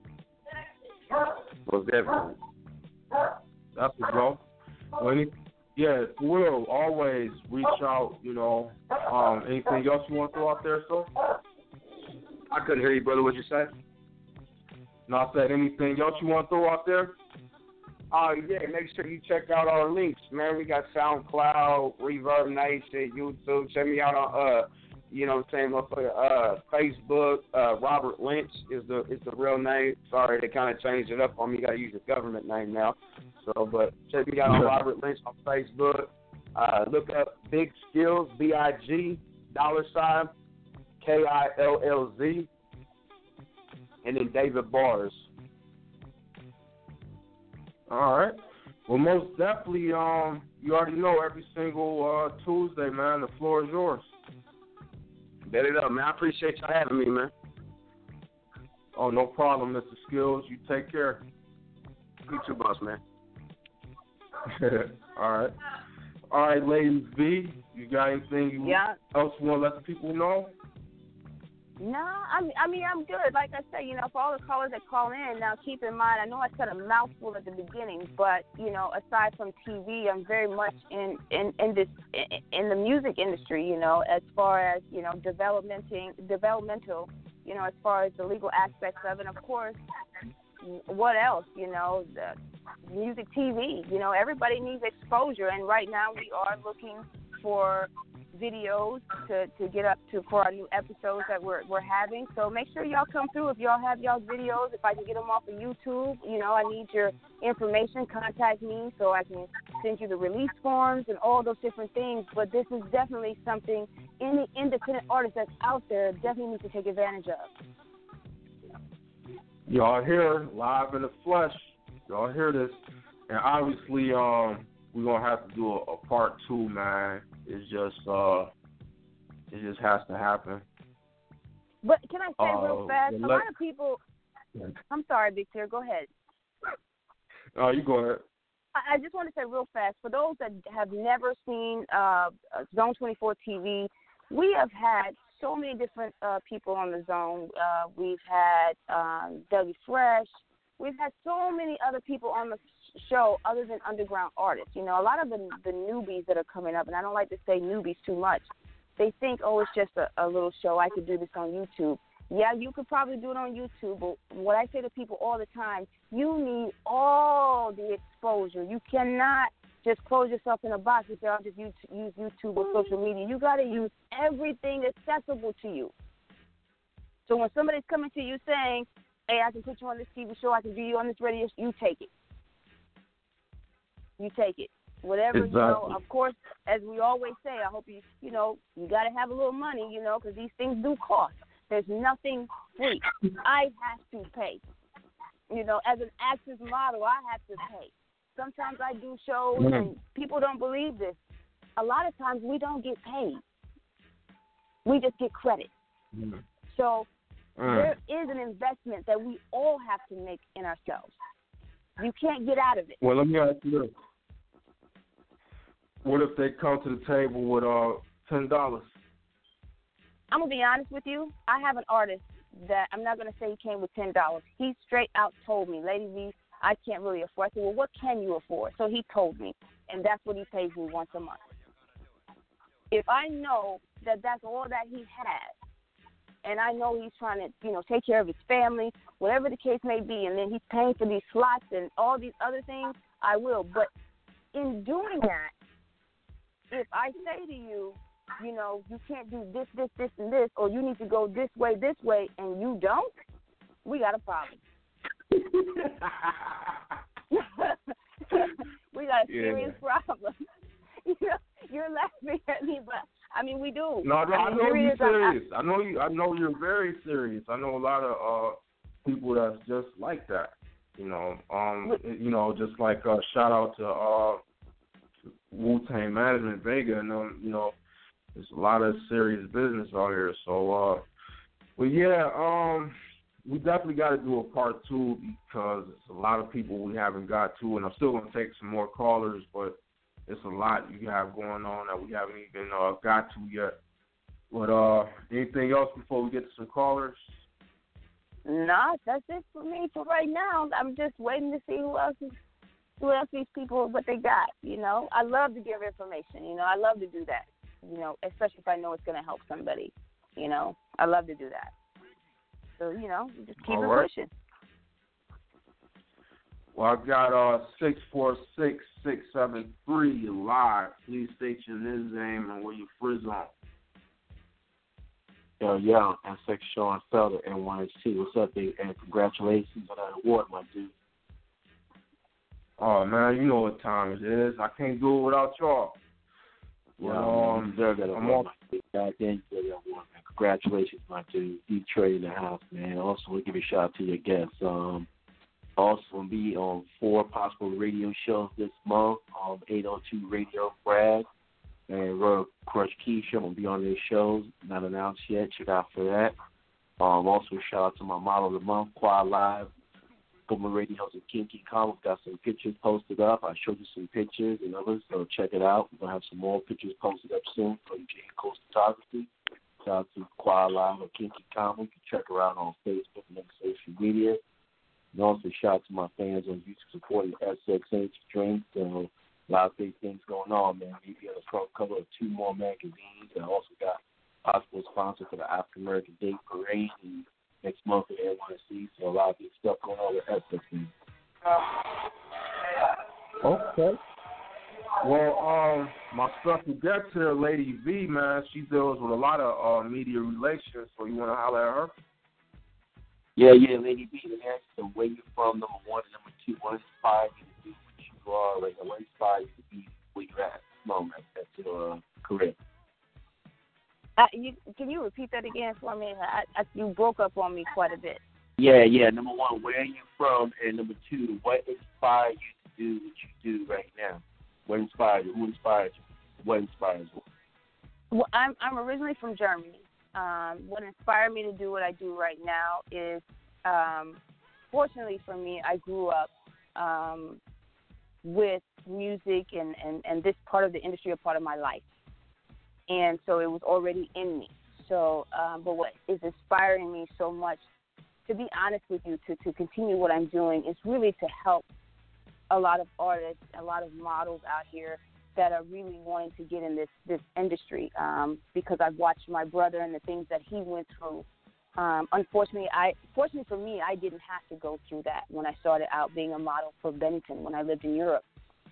Most definitely. That's the go. Yeah, we'll always reach out, anything else you want to throw out there, so? I couldn't hear you, brother. What'd you say? No, I said anything else you want to throw out there? Oh, yeah, make sure you check out our links, man. We got SoundCloud, Reverb Nation, YouTube. Check me out on, Facebook. Robert Lynch is the real name. Sorry, they kind of changed it up on me. You got to use your government name now. So, but check me out on Robert Lynch on Facebook. Look up Big Skills, BIG, $KILLZ, and then David Bars. All right. Well, most definitely, you already know, every single Tuesday, man, the floor is yours. Bet it up, man. I appreciate y'all having me, man. Oh, no problem, Mr. Skills. You take care. You too, boss, man. All right, ladies B, you got anything else you want to let the people know? No, I mean, I'm good. Like I said, for all the callers that call in, now keep in mind, I know I said a mouthful at the beginning, but, aside from TV, I'm very much in the music industry, as far as, developmental, as far as the legal aspects of it. Of course, what else, the music TV, everybody needs exposure, and right now we are looking for videos to get up to for our new episodes that we're having. So make sure y'all come through. If y'all have y'all's videos, if I can get them off of YouTube, I need your information. Contact me so I can send you the release forms and all those different things. But this is definitely something any independent artist that's out there definitely needs to take advantage of. Y'all here live in the flesh. Y'all hear this. And obviously, we're going to have to do a part 2, man. It just has to happen. But can I say real fast? A lot of people. I'm sorry, Big Tear. Go ahead. You go ahead. I just want to say real fast, for those that have never seen Zone 24 TV, we have had so many different people on the Zone. We've had Dougie Fresh. We've had so many other people on the show other than underground artists. A lot of the newbies that are coming up, and I don't like to say newbies too much, they think, oh, it's just a little show. I could do this on YouTube. Yeah, you could probably do it on YouTube, but what I say to people all the time, you need all the exposure. You cannot just close yourself in a box and say, I'll just use YouTube or social media. You got to use everything accessible to you. So when somebody's coming to you saying, hey, I can put you on this TV show, I can do you on this radio show, you take it. You take it. Whatever, exactly. Of course, as we always say, I hope you got to have a little money, because these things do cost. There's nothing free. I have to pay. As an actress model, I have to pay. Sometimes I do shows and people don't believe this. A lot of times we don't get paid. We just get credit. So there is an investment that we all have to make in ourselves. You can't get out of it. Well, let me ask you this. What if they come to the table with $10? I'm going to be honest with you. I have an artist that I'm not going to say he came with $10. He straight out told me, Lady V, I can't really afford. I said, well, what can you afford? So he told me, and that's what he pays me once a month. If I know that that's all that he has, and I know he's trying to, take care of his family, whatever the case may be, and then he's paying for these slots and all these other things, I will. But in doing that, if I say to you, you can't do this, and this, or you need to go this way, and you don't, we got a problem. We got a serious problem. You're laughing at me, but I mean, we do. No, I know you're serious. I know you're very serious. I know a lot of people that's just like that. Just like shout out to Wu-Tang Management Vega, and there's a lot of serious business out here. So, we definitely got to do a part 2 because it's a lot of people we haven't got to, and I'm still going to take some more callers, but it's a lot you have going on that we haven't even got to yet. But anything else before we get to some callers? No, that's it for me for right now. I'm just waiting to see who else these people, what they got, I love to give information, I love to do that, especially if I know it's going to help somebody, I love to do that. So, just keep it pushing. Well, I've got 646-673 live. Please state your name and where you frizz on. Yo, and Sex Sean Felder, NYC. What's up, big? And congratulations on that award, my dude. Oh, man, you know what time it is. I can't do it without y'all. Well, you deserve that award, my dude. Goddamn, you deserve that award, man. Congratulations, my dude. Detroit in the house, man. Also, we'll give a shout out to your guests. Also, will be on 4 possible radio shows this month. 802 Radio Brad and Royal Crush Keisha will be on their shows. Not announced yet. Check out for that. Also, shout out to my model of the month, Quad Live. Puma Radio's and Kinky Comics. Got some pictures posted up. I showed you some pictures and others, so check it out. We're going to have some more pictures posted up soon from Jane Coast Photography. Shout out to Quad Live or Kinky Comics. You can check her out on Facebook and social media. And also shout out to my fans on YouTube supporting SXH Drinks. A lot of big things going on, man. Maybe on the front cover of 2 more magazines. I also got possible sponsor for the African American Day Parade and next month at NYC. So a lot of big stuff going on with SXH. Okay. Well, my special guest here, Lady V, man, she deals with a lot of media relations. So you want to holler at her? Yeah, Lady B, man. So where you from, number 1, and number 2, what inspired you to do what you are right now? What inspired you to be where you're at this moment at your career? Can you repeat that again for me? You broke up on me quite a bit. Yeah. Number 1, where are you from? And number 2, what inspired you to do what you do right now? What inspired you? Who inspired you? What inspires you? Well, I'm originally from Germany. What inspired me to do what I do right now is, fortunately for me, I grew up with music and this part of the industry a part of my life. And so it was already in me. So, but what is inspiring me so much, to be honest with you, to continue what I'm doing is really to help a lot of artists, a lot of models out here that are really wanting to get in this industry, because I've watched my brother and the things that he went through. Fortunately for me, I didn't have to go through that when I started out being a model for Benetton when I lived in Europe.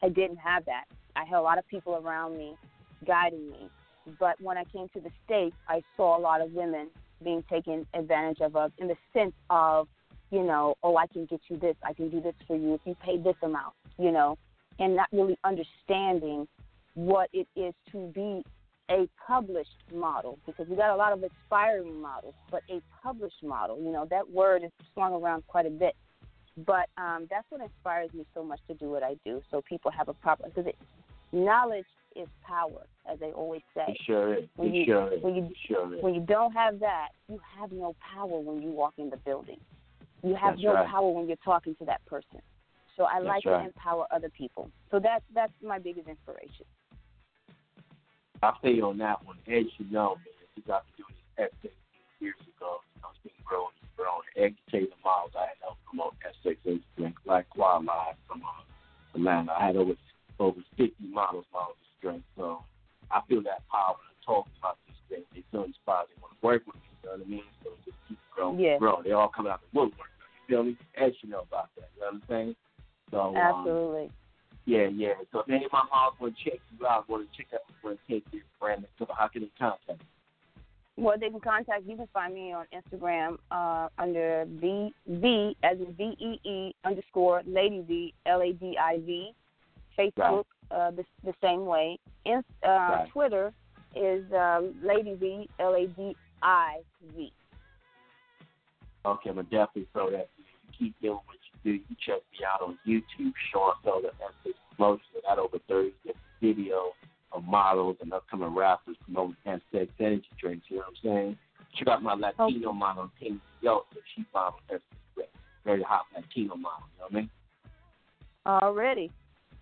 I didn't have that. I had a lot of people around me guiding me. But when I came to the States, I saw a lot of women being taken advantage of in the sense of, you know, oh, I can get you this, I can do this for you if you pay this amount, you know, and not really understanding what it is to be a published model, because we got a lot of aspiring models, but a published model, you know, that word is swung around quite a bit. But that's what inspires me so much to do what I do, so people have a proper, because knowledge is power, as they always say. It sure is. When you don't have that, you have no power when you walk in the building. You have no power when you're talking to that person. So I like to empower other people. So that's my biggest inspiration. I'll stay on that one. As you know, man, you got to do this Essex years ago. I was being grown, educating models. I had helped promote Essex Strength, Black Wildlife from Atlanta. I had over 50 models of strength. So I feel that power to talk about these things. They feel inspired. They want to work with me. You know what I mean? So just keep growing. Yeah. They all come out the woodwork. You feel me? As you know about that. You know what I'm saying? So, absolutely. Yeah. So if any of my models want to check you out, want to check out the take your brand, so how can they contact you? Well, they can contact. You can find me on Instagram under V as in VEE _ Lady V LADIV. Facebook the same way. Twitter is Lady V LADIV. Okay, I'm gonna definitely throw that. You keep doing what you do. You check me out on YouTube, Sean Felder Essex Promotions. I got over 30 videos of models and upcoming rappers promoting Essex energy drinks. You know what I'm saying? Check out my Latino model, Tina Yosa. She models Essex, very hot Latino model. You know what I mean? Already.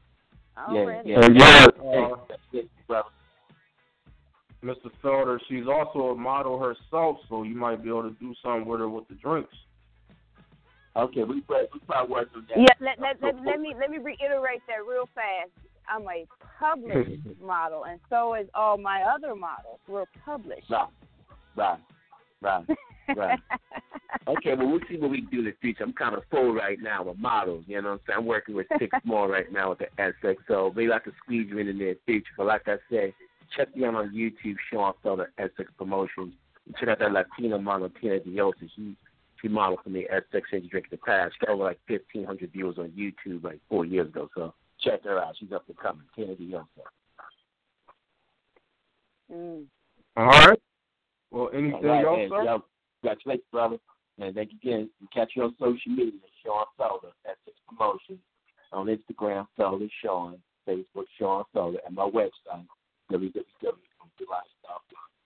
Mr. Felder, she's also a model herself, so you might be able to do something with her with the drinks. Okay, we probably work on that. Yeah, let me reiterate that real fast. I'm a published model, and so is all my other models. We're published. Right. Okay, well, we'll see what we can do in the future. I'm kind of full right now with models, you know what I'm saying? I'm working with 6 more right now with the Essex, so maybe I can squeeze you in the near future. But like I said, check me out on YouTube, Sean Felder Essex Promotions. And check out that Latino model, Tina Diosa. She modeled for me Essex Energy Drink in the past. She got over like 1,500 viewers on YouTube like 4 years ago, so check her out. She's up and coming, Tina Diosa. All right. Well, anything else, sir? Yo, congratulations, brother. And thank you again. You catch you on social media, Sean Felder, Essex Promotions, on Instagram, Felder Sean, Facebook, Sean Felder, and my website, www.lifestyle.com.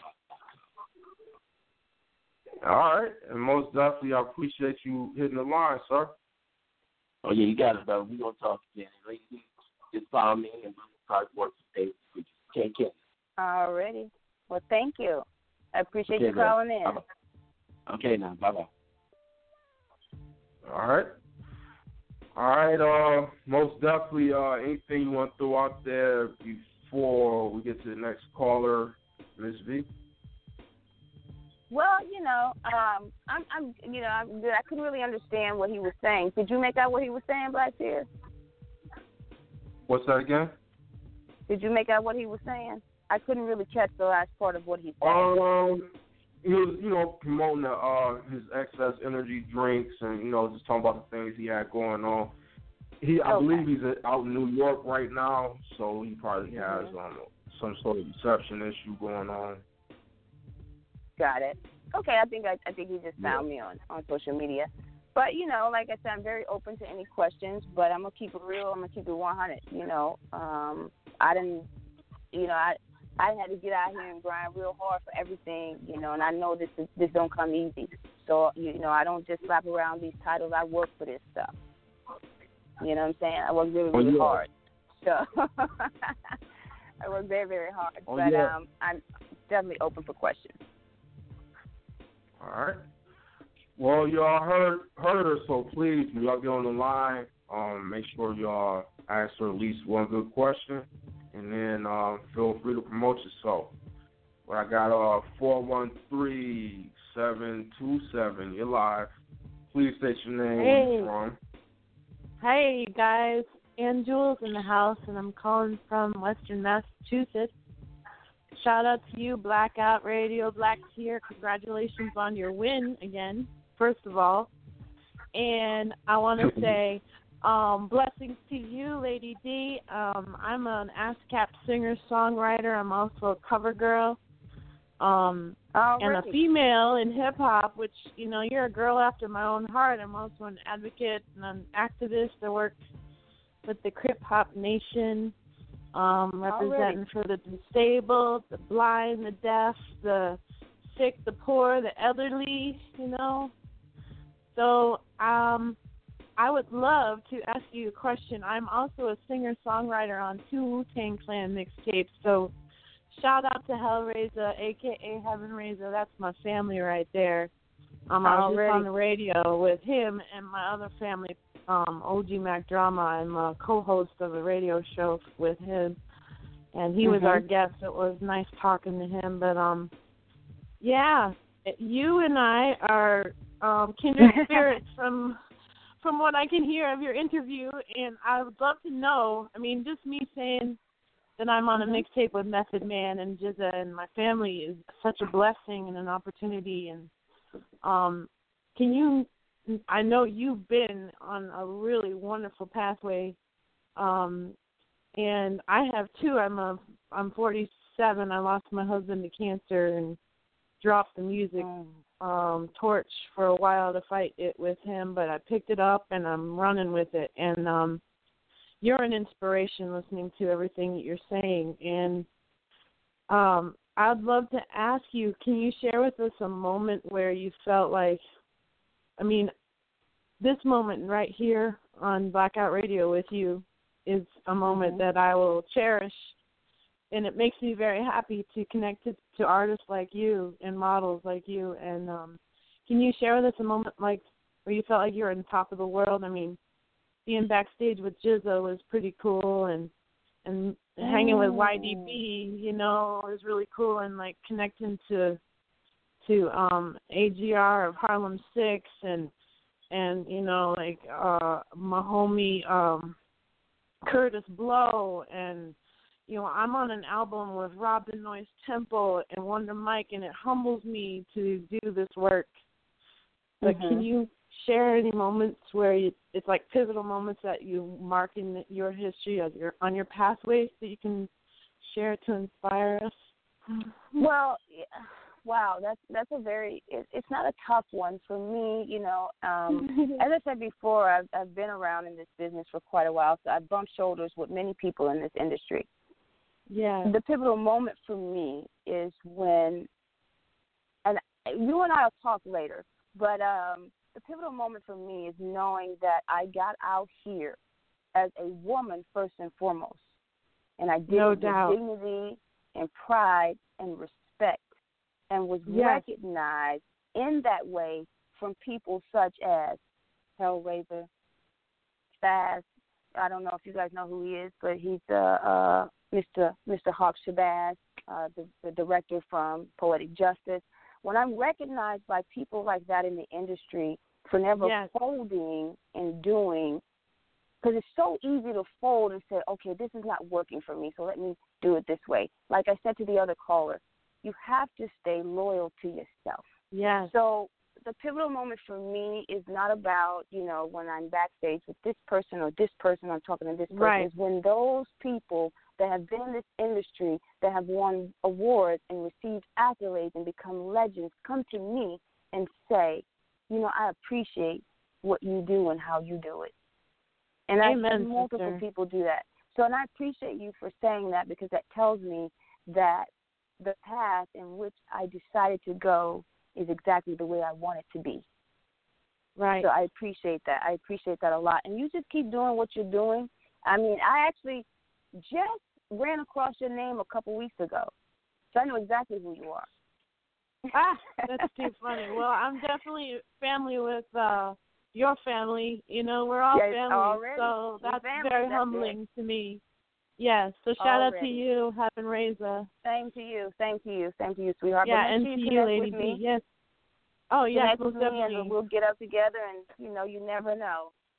All right. And most definitely, I appreciate you hitting the line, sir. Oh, yeah, you got it, brother. We're going to talk again. Just follow me, and we'll probably work some days. Take care. All righty. Well, thank you. I appreciate you calling in. Okay, now. Bye-bye. All right. Most definitely, anything you want to throw out there before we get to the next caller, Ms. V? Well, I'm good. I couldn't really understand what he was saying. Did you make out what he was saying, Black Tear? What's that again? Did you make out what he was saying? I couldn't really catch the last part of what he said. He was, promoting his excess energy drinks and, just talking about the things he had going on. I believe he's out in New York right now, so he probably has some sort of reception issue going on. Got it. Okay, I think he just found me on social media. But, like I said, I'm very open to any questions, but I'm going to keep it real. I'm going to keep it 100. I had to get out here and grind real hard for everything, and I know this don't come easy. So, I don't just slap around these titles. I work for this stuff. You know what I'm saying? I work really, really hard. So, I work very, very hard. I'm definitely open for questions. All right. Well, y'all heard her, so please, when y'all get on the line, make sure y'all ask her at least one good question, and then feel free to promote yourself. But I got 413-727. You're live. Please state your name. Hey. Where you from. Hey, guys. Ann Jules in the house, and I'm calling from Western Massachusetts. Shout out to you, Blackout Radio, Black here. Congratulations on your win again, first of all. And I want to say blessings to you, Lady D. I'm an ASCAP singer-songwriter. I'm also a cover girl. And a female in hip-hop, which, you know, you're a girl after my own heart. I'm also an advocate and an activist. I work with the Crip Hop Nation, representing for the disabled, the blind, the deaf, the sick, the poor, the elderly, you know. So I would love to ask you a question. I'm also a singer-songwriter on 2 Wu-Tang Clan mixtapes, so shout out to Hellraiser, a.k.a. Heaven Raiser. That's my family right there. I was just on the radio with him and my other family, OG Mac Drama. I'm a co-host of a radio show with him, and he was our guest. It was nice talking to him. But, yeah, you and I are kindred spirits from what I can hear of your interview, and I would love to know, I mean, just me saying that I'm on a mixtape with Method Man and Jizza and my family is such a blessing and an opportunity. And I know you've been on a really wonderful pathway, and I have too. I'm 47. I lost my husband to cancer and dropped the music torch for a while to fight it with him, but I picked it up and I'm running with it. And you're an inspiration listening to everything that you're saying. And I'd love to ask you, can you share with us a moment where you felt like, I mean, this moment right here on Blackout Radio with you is a moment that I will cherish, and it makes me very happy to connect to artists like you and models like you. And can you share with us a moment like where you felt like you were on top of the world? I mean, being backstage with Jizza was pretty cool, and hanging with YDB, you know, was really cool, and like connecting to AGR of Harlem 6 and you know, like my homie Curtis Blow, and you know, I'm on an album with Rob the Noise Temple and Wonder Mike, and it humbles me to do this work. But can you share any moments where it's like pivotal moments that you mark in your history on your pathway that you can share to inspire us? Well, wow, that's a very, it's not a tough one for me, you know. As I said before, I've been around in this business for quite a while, so I've bumped shoulders with many people in this industry. Yeah. The pivotal moment for me is when, and you and I will talk later, but the pivotal moment for me is knowing that I got out here as a woman first and foremost, and I did it with dignity and pride and respect, and was recognized in that way from people such as Hellraiser, Spaz. I don't know if you guys know who he is, but he's Mr. Hawk Shabazz, the director from Poetic Justice. When I'm recognized by people like that in the industry for never folding and doing, because it's so easy to fold and say, okay, this is not working for me, so let me do it this way. Like I said to the other caller, you have to stay loyal to yourself. Yeah. So the pivotal moment for me is not about, you know, when I'm backstage with this person or this person, I'm talking to this person. Right. It's when those people that have been in this industry, that have won awards and received accolades and become legends, come to me and say, you know, I appreciate what you do and how you do it. And I've had multiple people do that. So, and I appreciate you for saying that, because that tells me that the path in which I decided to go is exactly the way I want it to be. Right. So I appreciate that. I appreciate that a lot. And you just keep doing what you're doing. I mean, I actually just ran across your name a couple weeks ago, so I know exactly who you are. That's too funny. Well, I'm definitely family with your family. You know, we're all family, already. So that's family, very that's humbling to me. Yes, so shout out to you, Heaven Raiser. Same to you, sweetheart. Yeah, but and to you, Lady B. Yes. Oh, yes, connect with me, and we'll get up together, and, you know, you never know.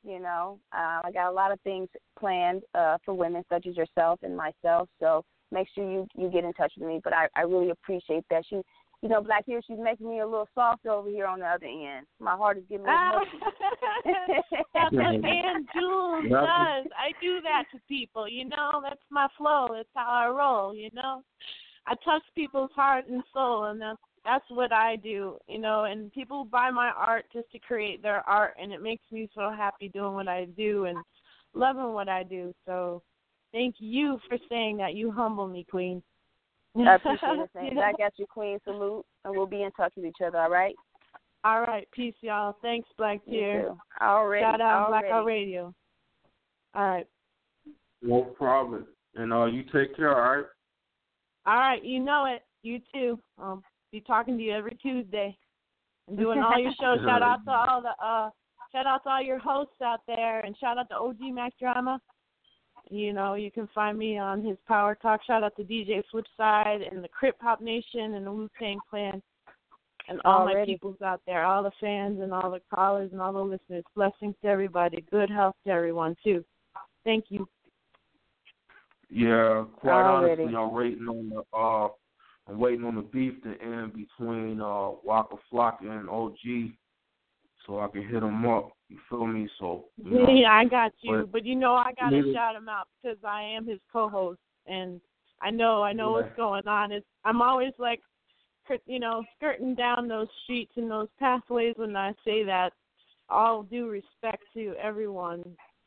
You know, I got a lot of things planned for women such as yourself and myself. So make sure you get in touch with me. But I really appreciate that. You know, Black here, she's making me a little soft over here on the other end. My heart is getting a little That's what Ann Jules does. I do that to people, you know. That's my flow. That's how I roll, you know. I touch people's heart and soul, and that's what I do, you know. And people buy my art just to create their art, and it makes me so happy doing what I do and loving what I do. So thank you for saying that. You humble me, Queen. I appreciate it. Thanks. I got you, Queen. Salute, and we'll be in touch with each other, all right? All right. Peace, y'all. Thanks, Black Tear. Already. Shout out Blackout Radio. All right. No problem. And you take care, all right? All right. You know it. You too. I'll be talking to you every Tuesday and doing all your shows. Shout out to all your hosts out there, and shout out to OG Mac Drama. You know, you can find me on his Power Talk. Shout out to DJ Flipside and the Crip Hop Nation and the Wu-Tang Clan and all my peoples out there, all the fans and all the callers and all the listeners. Blessings to everybody. Good health to everyone, too. Thank you. Yeah, quite honestly, I'm waiting on the beef to end between Waka Flocka and OG so I can hit them up. You feel me? So yeah, I got you. But you know, I gotta shout him out because I am his co-host, and I know what's going on. I'm always like, you know, skirting down those streets and those pathways when I say that. All due respect to everyone.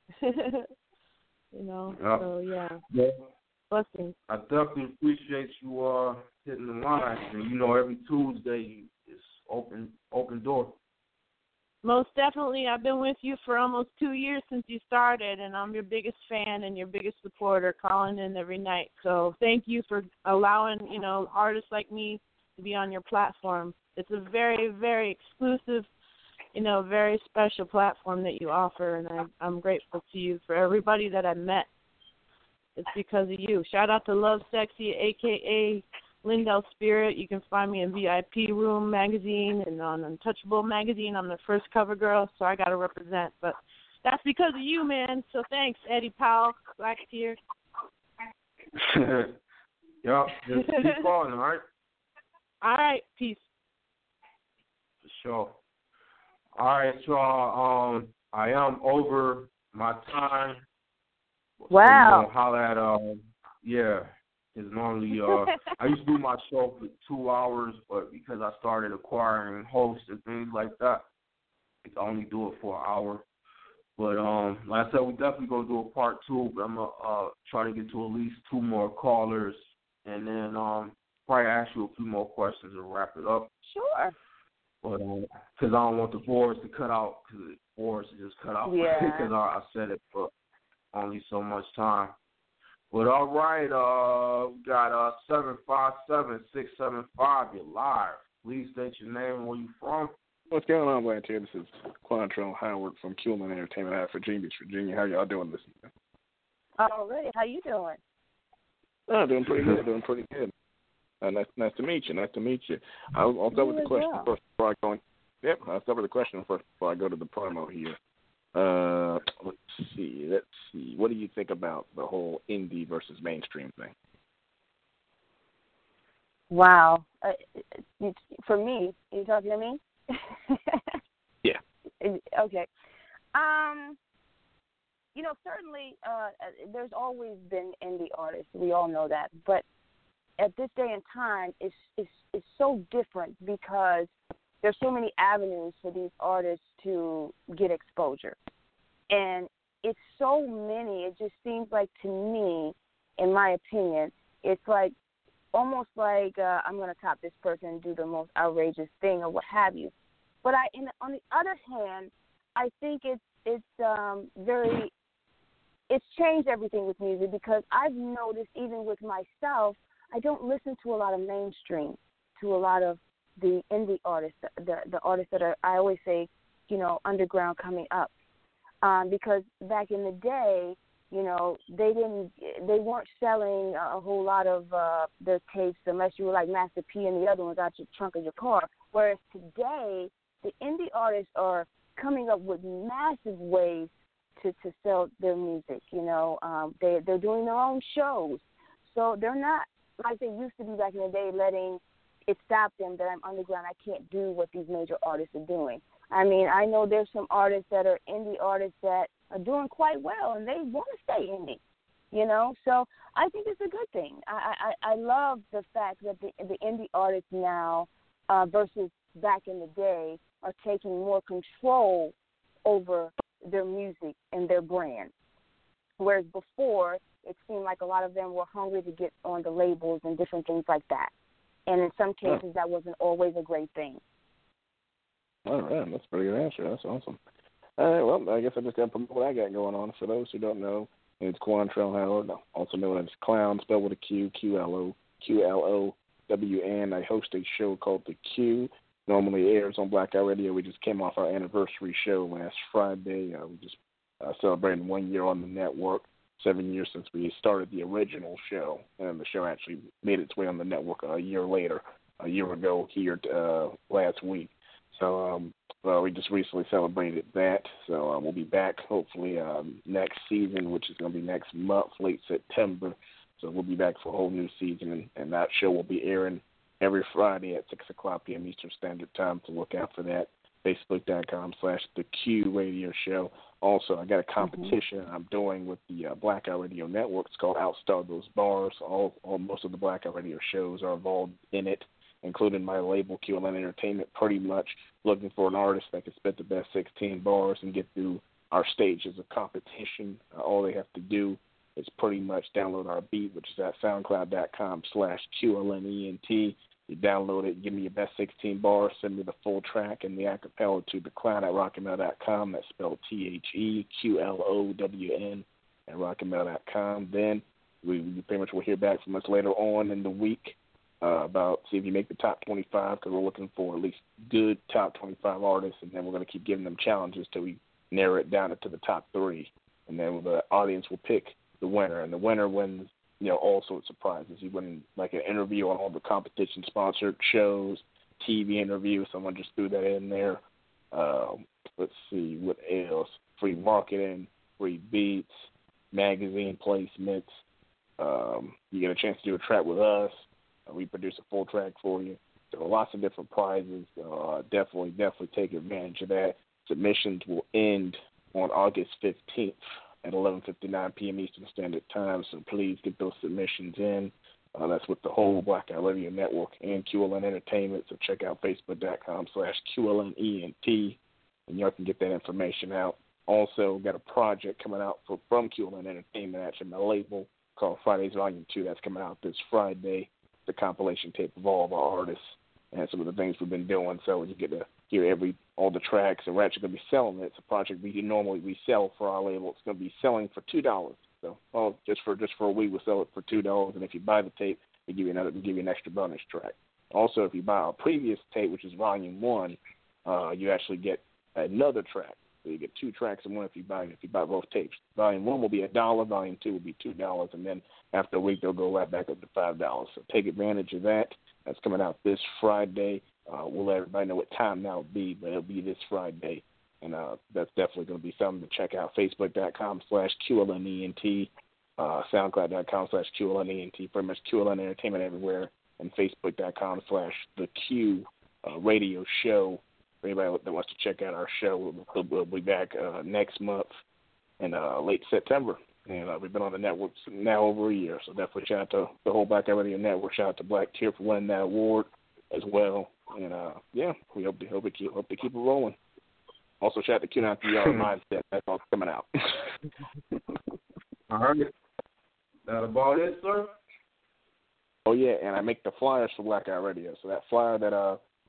You know. So yeah. Blessings. I definitely appreciate you hitting the line, and you know, every Tuesday is open door. Most definitely. I've been with you for almost 2 years since you started, and I'm your biggest fan and your biggest supporter, calling in every night. So thank you for allowing, you know, artists like me to be on your platform. It's a very, very exclusive, you know, very special platform that you offer, and I'm grateful to you. For everybody that I met, it's because of you. Shout out to Love Sexy, a.k.a. Lindell Spirit. You can find me in VIP Room magazine and on Untouchable magazine. I'm the first cover girl, so I got to represent. But that's because of you, man. So thanks, Eddie Powell, Black Tear. Yep, just keep calling, all right? All right, peace. For sure. All right, y'all. I am over my time. Wow. So holler at, yeah. Because normally, I used to do my show for 2 hours, but because I started acquiring hosts and things like that, I can only do it for an hour. But like I said, we definitely gonna do a part 2. But I'm gonna try to get to at least 2 more callers, and then probably ask you a few more questions and wrap it up. Sure. But because I don't want the boards to cut out, because the boards to just cut out. Yeah. Because I said it for only so much time. But all right, we got 757-675. You're live. Please state your name and where you from. What's going on, Black Tear? This is Quantrell Howard from Kuhlman Entertainment out of Virginia Beach, Virginia. How y'all doing this evening? Alrighty, how you doing? Oh, doing pretty good. Nice to meet you. I'll start with the question first before I go in. Yep, I'll start with the question first before I go to the promo here. Let's see. What do you think about the whole indie versus mainstream thing? Wow. For me, are you talking to me? Yeah. Okay. You know, certainly there's always been indie artists. We all know that. But at this day and time, it's so different because there's so many avenues for these artists to get exposure. And it's so many, it just seems like to me, in my opinion, it's like almost like I'm going to top this person and do the most outrageous thing or what have you. But on the other hand, I think it's changed everything with music because I've noticed even with myself, I don't listen to a lot of mainstream, to a lot of the indie artists, the artists that are, I always say, you know, underground coming up. Because back in the day, you know, they weren't selling a whole lot of their tapes unless you were like Master P and the other ones out your trunk of your car. Whereas today, the indie artists are coming up with massive ways to sell their music. They're doing their own shows, so they're not like they used to be back in the day, letting it stop them that I'm underground. I can't do what these major artists are doing. I mean, I know there's some artists that are indie artists that are doing quite well, and they want to stay indie. So I think it's a good thing. I love the fact that the indie artists now versus back in the day are taking more control over their music and their brand. Whereas before, it seemed like a lot of them were hungry to get on the labels and different things like that. And in some cases, that wasn't always a great thing. All right, that's a pretty good answer. That's awesome. All right, well, I guess I just got to promote what I got going on. For those who don't know, it's Quantrell Howard, also known as Clown, spelled with a Q, QLOWN. I host a show called The Q. Normally airs on Blackout Radio. We just came off our anniversary show last Friday. We just celebrated 1 year on the network, 7 years since we started the original show, and the show actually made its way on the network a year ago here last week. So we just recently celebrated that. So we'll be back hopefully next season, which is going to be next month, late September. So we'll be back for a whole new season, and that show will be airing every Friday at 6 o'clock p.m. Eastern Standard Time. To look out for that. Facebook.com/TheQ Radio Show. Also, I got a competition I'm doing with the Blackout Radio Network. It's called Outstar Those Bars. Most of the Blackout Radio shows are involved in it, including my label, QLN Entertainment, pretty much looking for an artist that can spit the best 16 bars and get through our stages of competition. All they have to do is pretty much download our beat, which is at soundcloud.com/QLNENT. You download it, give me your best 16 bars, send me the full track and the acapella to theclown@rocketmail.com. That's spelled TheQLOWN at rocketmail.com. Then we pretty much will hear back from us later on in the week about see if you make the top 25, because we're looking for at least good top 25 artists, and then we're going to keep giving them challenges till we narrow it down to the top 3. And then the audience will pick the winner, and the winner wins all sorts of prizes. You win like an interview on all the competition-sponsored shows, TV interview. Someone just threw that in there. Let's see, what else? Free marketing, free beats, magazine placements. You get a chance to do a track with us. We produce a full track for you. So lots of different prizes. Definitely take advantage of that. Submissions will end on August 15th. At 11:59 p.m. Eastern Standard Time, so please get those submissions in. That's with the whole Blackout Radio Network and QLN Entertainment, so check out Facebook.com/QLNENT, and y'all can get that information out. Also, got a project coming out from QLN Entertainment, actually my label, called Fridays Volume 2. That's coming out this Friday. The compilation tape of all of our artists and some of the things we've been doing, so you get to hear all the tracks, and we're actually going to be selling it. It's a project we sell for our label. It's going to be selling for $2. So, just for a week, we'll sell it for $2. And if you buy the tape, we give you an extra bonus track. Also, if you buy our previous tape, which is Volume 1, you actually get another track. So you get 2 tracks in one if you buy both tapes. Volume 1 will be $1. Volume 2 will be $2. And then after a week, they'll go right back up to $5. So take advantage of that. That's coming out this Friday. We'll let everybody know what time that will be, but it'll be this Friday. And that's definitely going to be something to check out. Facebook.com/QLNENT, SoundCloud.com/QLNENT, pretty much QLN Entertainment everywhere, and Facebook.com/TheQ Radio Show. For anybody that wants to check out our show, we'll be back next month in late September. And we've been on the network now over a year, so definitely shout out to the whole Blackout Radio Network. Shout out to Black Tier for winning that award as well. And we hope to keep it rolling. Also, shout out to Q93R Mindset. That's all coming out. All right. That about it, sir? Oh yeah, and I make the flyers for Blackout Radio. So that flyer that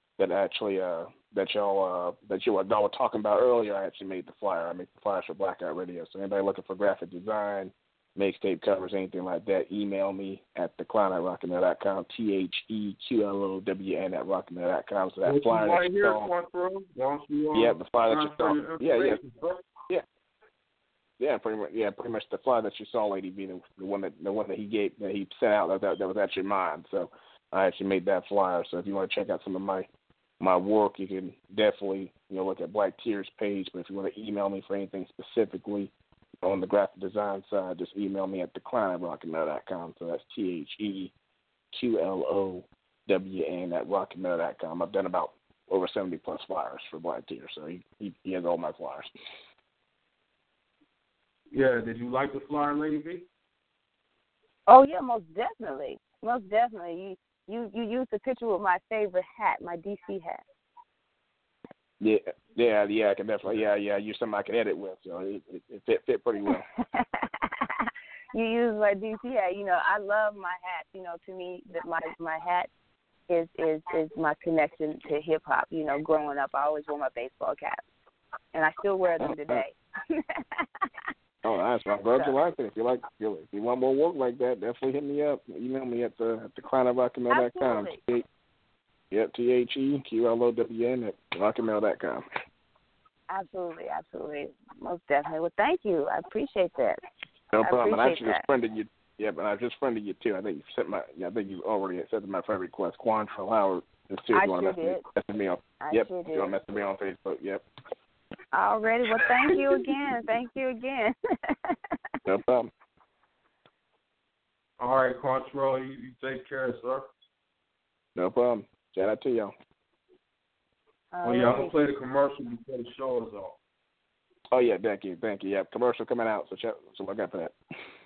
y'all were talking about earlier, I actually made the flyer. I make the flyers for Blackout Radio. So anybody looking for graphic design, mixtape covers, anything like that, email me at theclown@rocketmail.com, TheQLOWN at rocketmail.com. So that flyer that you saw. The flyer that you saw. Pretty much the flyer that you saw, Lady V, the one that he sent out, that was actually mine. So I actually made that flyer. So if you want to check out some of my my work, you can definitely, look at Black Tears page. But if you want to email me for anything specifically on the graphic design side, just email me at decline@rocketmail.com. So that's TheQLOWN@rocketmail.com. I've done about over 70+ flyers for Black Tears, so he has all my flyers. Yeah, did you like the flyer, Lady V? Oh yeah, most definitely. Most definitely. You used a picture with my favorite hat, my DC hat. Yeah, I can definitely, you're somebody I can edit with, so it fit pretty well. You use my DC hat. I love my hat. To me, that my hat is my connection to hip hop. Growing up, I always wore my baseball caps, and I still wear them today. Oh, nice. Well, I'm glad you like it. If you want more work like that, definitely hit me up. Email me at decline@rocketmail.com. Yep, TheQLOWN@rocketmail.com. Absolutely. Most definitely. Well, thank you. I appreciate that. No problem. And I actually just friended you. Yeah, but I just friended you too. I think you already accepted my friend request. Quantrell Howard. Just too. I sure did. Message me on. Yep. You want to message me on Facebook? Yep. Already. Well, thank you again. No problem. All right, Quantrell, you take care, sir. No problem. Shout out to y'all. Well, yeah, I'm going to play the commercial before the show is off. Oh, yeah, thank you. Yeah, commercial coming out, so look out for that.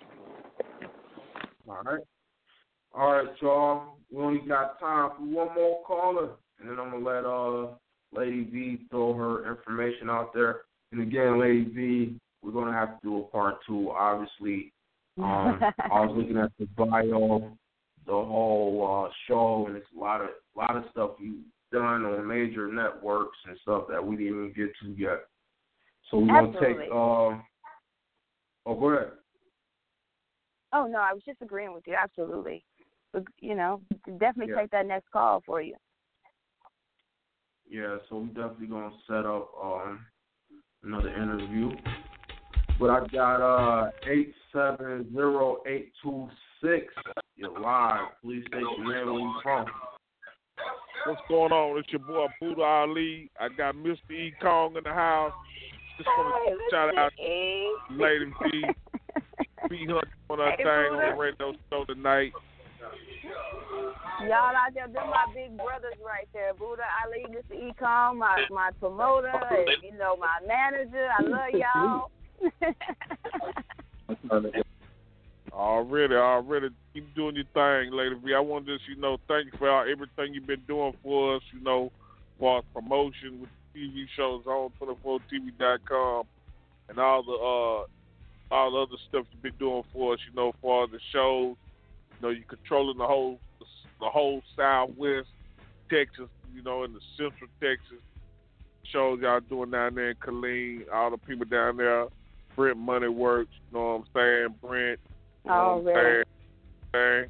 All right, y'all. We only got time for one more caller, and then I'm going to let Lady V throw her information out there. And again, Lady V, we're going to have to do a part 2, obviously. I was looking at the bio, the whole show, and it's a lot of stuff you've done on major networks and stuff that we didn't even get to yet. So we're going to take go ahead. Oh, no, I was just agreeing with you. Absolutely. But, definitely take that next call for you. Yeah, so we're definitely going to set up another interview. But I got 870-826. You're live. Please state your name, where you from. What's going on? It's your boy Buddha Ali. I got Mr. E. Kong in the house. Just want to shout out to Lady V. Be Hunt on our thing on the radio show tonight. Y'all out there, they're my big brothers right there. Buddha Ali, Mr. E. Kong, my promoter, and, my manager. I love y'all. Already. Keep doing your thing, Lady V. I want to just, thank you for everything you've been doing for us, for our promotion with TV shows on 24tv.com and all the other stuff you've been doing for us, for the shows. You're controlling the whole Southwest Texas, in the Central Texas shows y'all doing down there in Killeen, all the people down there. Brent Money Works, you know what I'm saying? Brent, you know what I'm saying?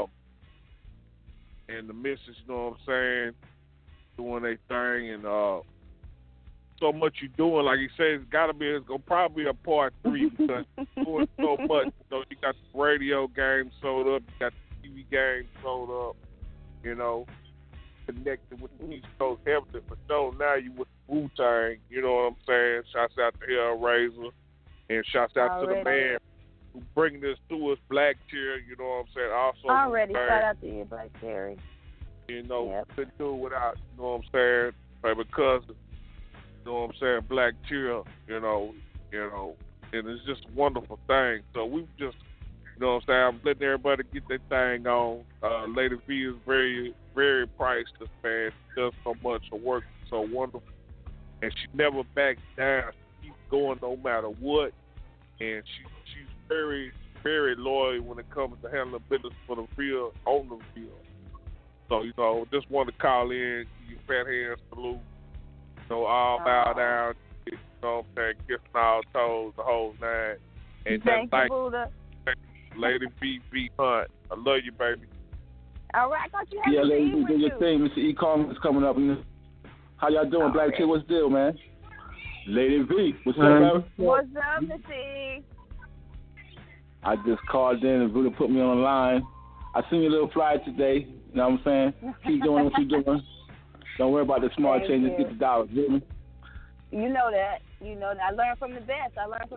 And the missus, you know what I'm saying? Doing their thing, and so much you doing. Like he says, it's gonna probably be a part 3 because you're doing so much. You got the radio game sold up, you got the TV game sold up, connected with the East Coast heavily. For sure, now you with Wu-Tang, you know what I'm saying? Shouts out to Hellraiser, and shouts out to the man who bringing this to us, Black Tear, you know what I'm saying? Also, shout out to you, Black Terry. Couldn't do it without, you know what I'm saying? Baby cousin, you know what I'm saying? Black Tear, and it's just a wonderful thing. So we just, you know what I'm saying? I'm letting everybody get their thing on. Lady V is very, very priceless, man. She does so much. Her work is so wonderful. And she never backs down. She keeps going no matter what. And she's very, very loyal when it comes to handling business for the real, on the real. So, just want to call in, you fat hand salute. All bow down, you know what I'm saying, kissing all toes, the whole nine. And thank you, Buddha. Lady B Hunt. I love you, baby. All right, I thought you had Lady B, do your thing. Mr. E. Kong is coming up. How y'all doing, Black Kid? What's the deal, man? Lady V, what's up, man? What's up, Mr. E? I just called in and Buddha put me on the line. I seen your little flyer today. You know what I'm saying? Keep doing what you're doing. Don't worry about the small Thank changes. you. Get the dollars. You hear me? You know that. I learned from the best.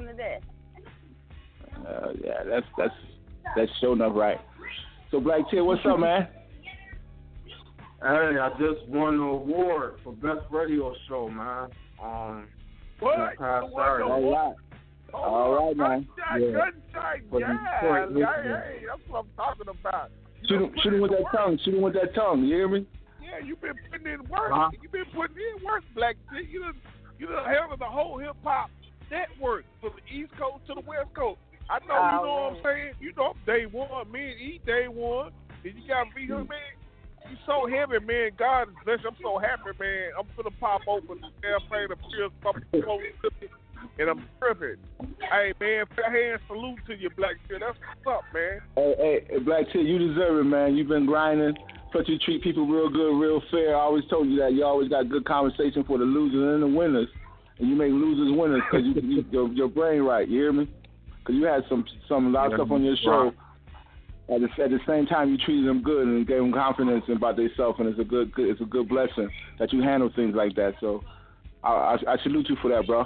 Yeah, that's showing up right. So Black Chair, what's up, man? Hey, I just won the award for best radio show, man. What? Past Saturday. All right, man. Good time, hey, that's what I'm talking about. Shoot him with that tongue. Shoot him with that tongue. You hear me? Yeah, you've been putting in work. Uh-huh. You've been putting in work, Black Chair. You done handled the whole hip hop network from the East Coast to the West Coast. I know, you know what I'm saying? You know, I'm day one. Me and E, day one. And you got me here, man. You so heavy, man. God is blessed. I'm so happy, man. I'm finna pop open the champagne of Pierce and I'm tripping. Hey, man, fair hand salute to you, Black Chair. That's what's up, man. Hey, Black Chair, you deserve it, man. You've been grinding. Plus, you treat people real good, real fair. I always told you that. You always got good conversation for the losers and the winners. And you make losers winners because your brain right. You hear me? Because you had a lot of stuff on your show. At the same time, you treated them good and gave them confidence about themselves, and it's a good blessing that you handle things like that. So I salute you for that, bro.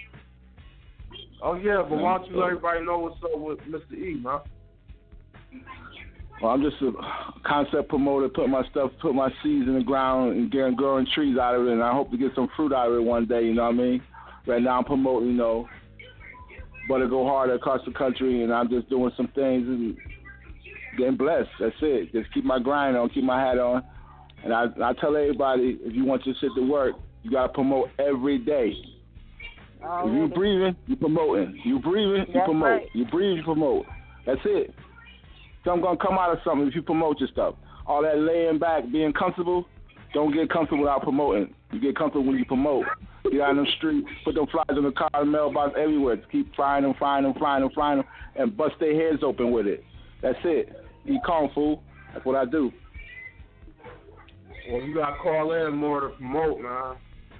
Oh yeah, but why don't you let everybody know what's up with Mr. E, man? Well, I'm just a concept promoter, put my seeds in the ground and getting growing trees out of it, and I hope to get some fruit out of it one day, you know what I mean? Right now I'm promoting, Butter Go Harder across the country, and I'm just doing some things and getting blessed. That's it. Just keep my grind on, keep my hat on. And I tell everybody, if you want your shit to work, you got to promote every day. If you breathing, you promoting. You breathing, you promote. Right. You breathe, you promote. That's it. Something going to come out of something if you promote your stuff. All that laying back, being comfortable, don't get comfortable without promoting. You get comfortable when you promote. Get out on the street, put them flyers in the car, the mailbox, everywhere. Keep flying them, and bust their heads open with it. That's it. Be calm, fool. That's what I do. Well, you got to call in more to promote, man.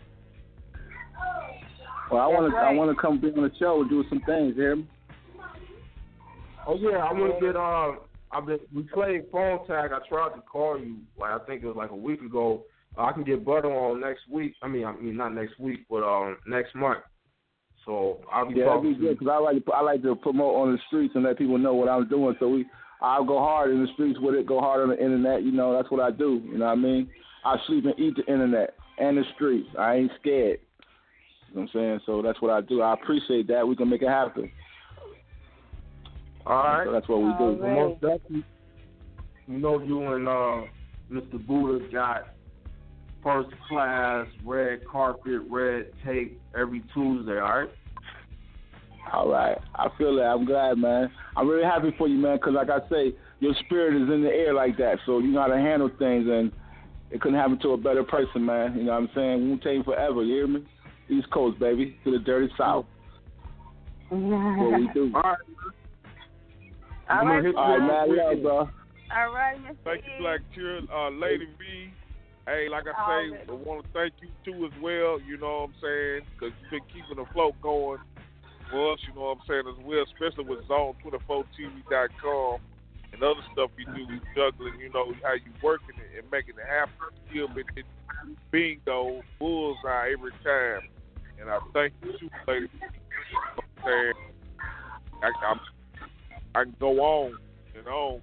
Well, I want to come be on the show and do some things, hear me? Oh yeah, I want to get we played phone tag. I tried to call you, I think it was like a week ago. I can get Butter on next week. I mean not next week, but next month. So I'll be talking. That'd be good because I like to promote on the streets and let people know what I'm doing. So I'll go hard in the streets with it, go hard on the internet. That's what I do. You know what I mean? I sleep and eat the internet and the streets. I ain't scared. You know what I'm saying? So that's what I do. I appreciate that. We can make it happen. All right. So that's what we do. Right. Most definitely. You and Mr. Buddha got first class red carpet, red tape every Tuesday, all right? All right. I feel that. I'm glad, man. I'm really happy for you, man, because like I say, your spirit is in the air like that, so you know how to handle things, and it couldn't happen to a better person, man. You know what I'm saying? Won't take forever, you hear me? East Coast, baby, to the dirty South. What we do. All right. All right, man. Love, bro. All right, Mr. Thank you, Black Chair. Lady V, hey, like I say, I want to thank you, too, as well, you know what I'm saying, because you've been keeping the float going for us, you know what I'm saying, as well, especially with Zone24TV.com and other stuff you do, juggling, how you working it and making it happen. Still been hitting bingo, bullseye every time. And I thank you, too, lady. I can go on and on.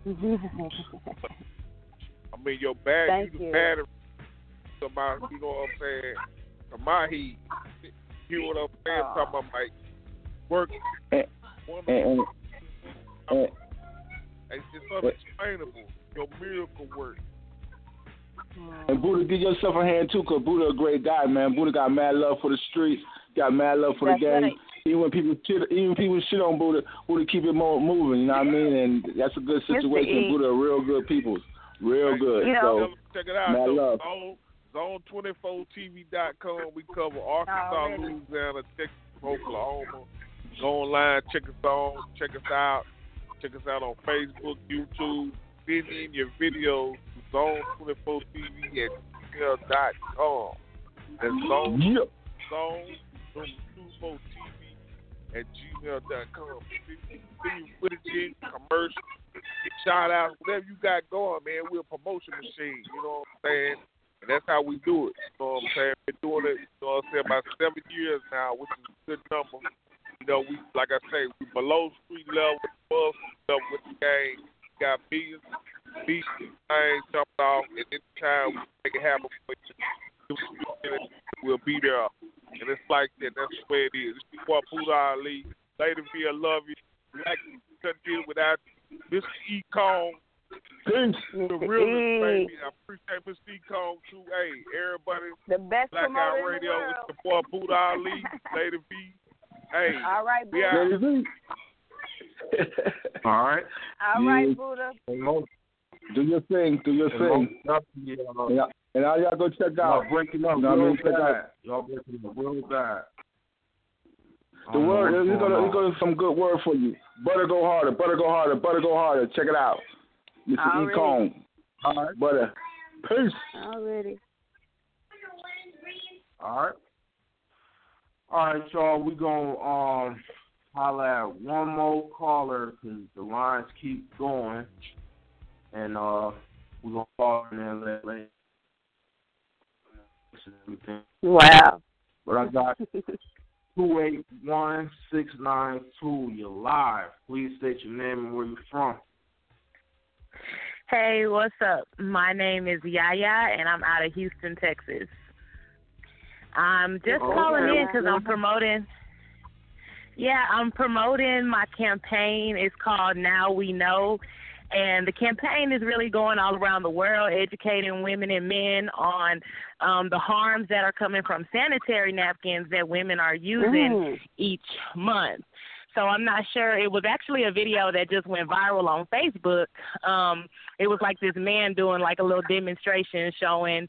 I mean, your bag, you the battery to my, you know what I'm saying, to my heat. You know what I'm saying? Talking about my work. It's unexplainable. Your miracle work. And Buddha, give yourself a hand too, because Buddha a great guy, man. Buddha got mad love for the streets, got mad love for the game. Right. Even when people shit on Buddha keep it more moving, you know what I mean? And that's a good situation. Buddha are real good people. Real good. So check it out. Mad love. Zone24TV.com. We cover Arkansas, Louisiana, Texas, Oklahoma. Go online, check us on, check us out. Check us out on Facebook, YouTube. Send in your videos to Zone24TV at gmail.com. That's Zone24TV at gmail.com. Footage, commercial, shout out, whatever you got going, man. We're a promotion machine. You know what I'm saying? And that's how we do it. You know what I'm saying? Been doing it, you know what I'm saying, about 7 years now, which is a good number. You know, we, like I say, we below street level, above street level with the game. We got millions, things jumped off, and anytime we make it happen, we'll be there. And it's like that. That's the way it is. It's before Buddha Ali. Lady V, I love you. Like you couldn't do it without Mr. E. Kong. Thanks. The realest, baby. I appreciate Mr. E. Kong, too. Hey, everybody. The best Blackout promoter Radio. in the world. It's the boy Buddha Ali. Lady V. Hey. All right, Buddha. All right. All right, Buddha. Do your thing. Do your thing. And all y'all go check out. Y'all breaking up real bad. Y'all breaking up real bad. The word, he's gonna some good word for you. Butter go harder, butter go harder, butter go harder. Check it out. Mr. E. Kong. All right. Butter. Peace. Already. All right. All right, y'all. We gonna holler at one more caller because the lines keep going, and we gonna call in there later. Wow. But I got 281-692. You're live. Please state your name and where you're from. Hey, what's up? My name is Yaya, and I'm out of Houston, Texas. I'm just calling in because I'm promoting. Yeah, I'm promoting my campaign. It's called Now We Know. And the campaign is really going all around the world, educating women and men on the harms that are coming from sanitary napkins that women are using each month. So I'm not sure. It was actually a video that just went viral on Facebook. It was like this man doing like a little demonstration showing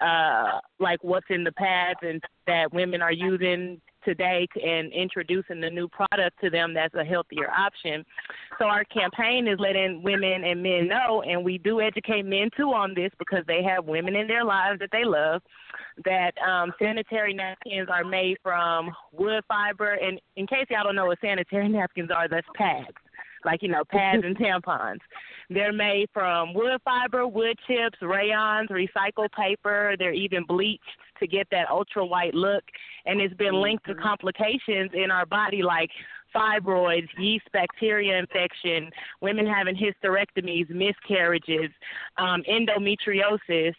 like what's in the pads and that women are using today and introducing the new product to them that's a healthier option. So our campaign is letting women and men know, and we do educate men too on this because they have women in their lives that they love, that sanitary napkins are made from wood fiber. And in case y'all don't know what sanitary napkins are, that's pads. Like, you know, pads and tampons. They're made from wood fiber, wood chips, rayons, recycled paper. They're even bleached to get that ultra white look. And it's been linked to complications in our body like fibroids, yeast bacteria infection, women having hysterectomies, miscarriages, endometriosis,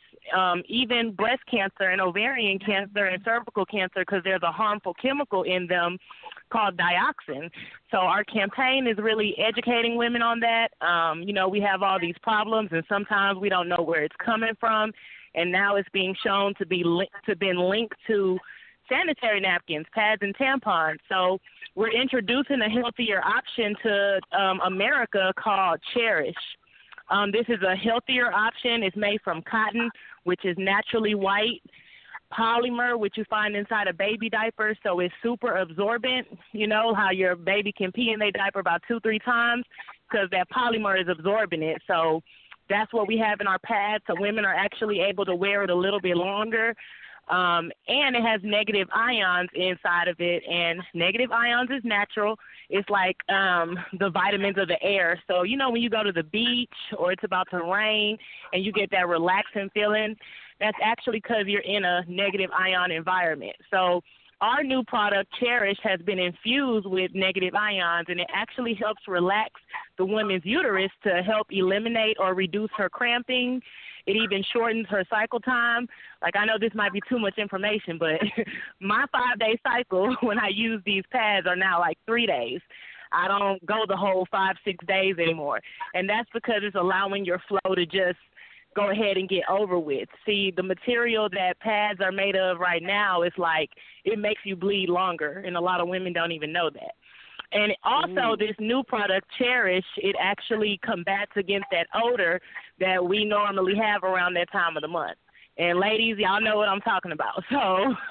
even breast cancer and ovarian cancer and cervical cancer because there's a harmful chemical in them called dioxin. So our campaign is really educating women on that. You know, we have all these problems and sometimes we don't know where it's coming from. And now it's being shown to be linked to sanitary napkins, pads, and tampons. So we're introducing a healthier option to America called Cherish. This is a healthier option. It's made from cotton, which is naturally white, polymer, which you find inside a baby diaper, so it's super absorbent. You know how your baby can pee in their diaper about 2-3 times because that polymer is absorbing it. So that's what we have in our pads, so women are actually able to wear it a little bit longer. And it has negative ions inside of it, and negative ions is natural. It's like the vitamins of the air. So, you know, when you go to the beach or it's about to rain and you get that relaxing feeling, that's actually because you're in a negative ion environment. So our new product, Cherish, has been infused with negative ions, and it actually helps relax the woman's uterus to help eliminate or reduce her cramping. It even shortens her cycle time. Like, I know this might be too much information, but my 5-day cycle when I use these pads are now like 3 days. I don't go the whole 5-6 days anymore. And that's because it's allowing your flow to just go ahead and get over with. See, the material that pads are made of right now is like it makes you bleed longer, and a lot of women don't even know that. And also this new product, Cherish, it actually combats against that odor that we normally have around that time of the month. And ladies, y'all know what I'm talking about. So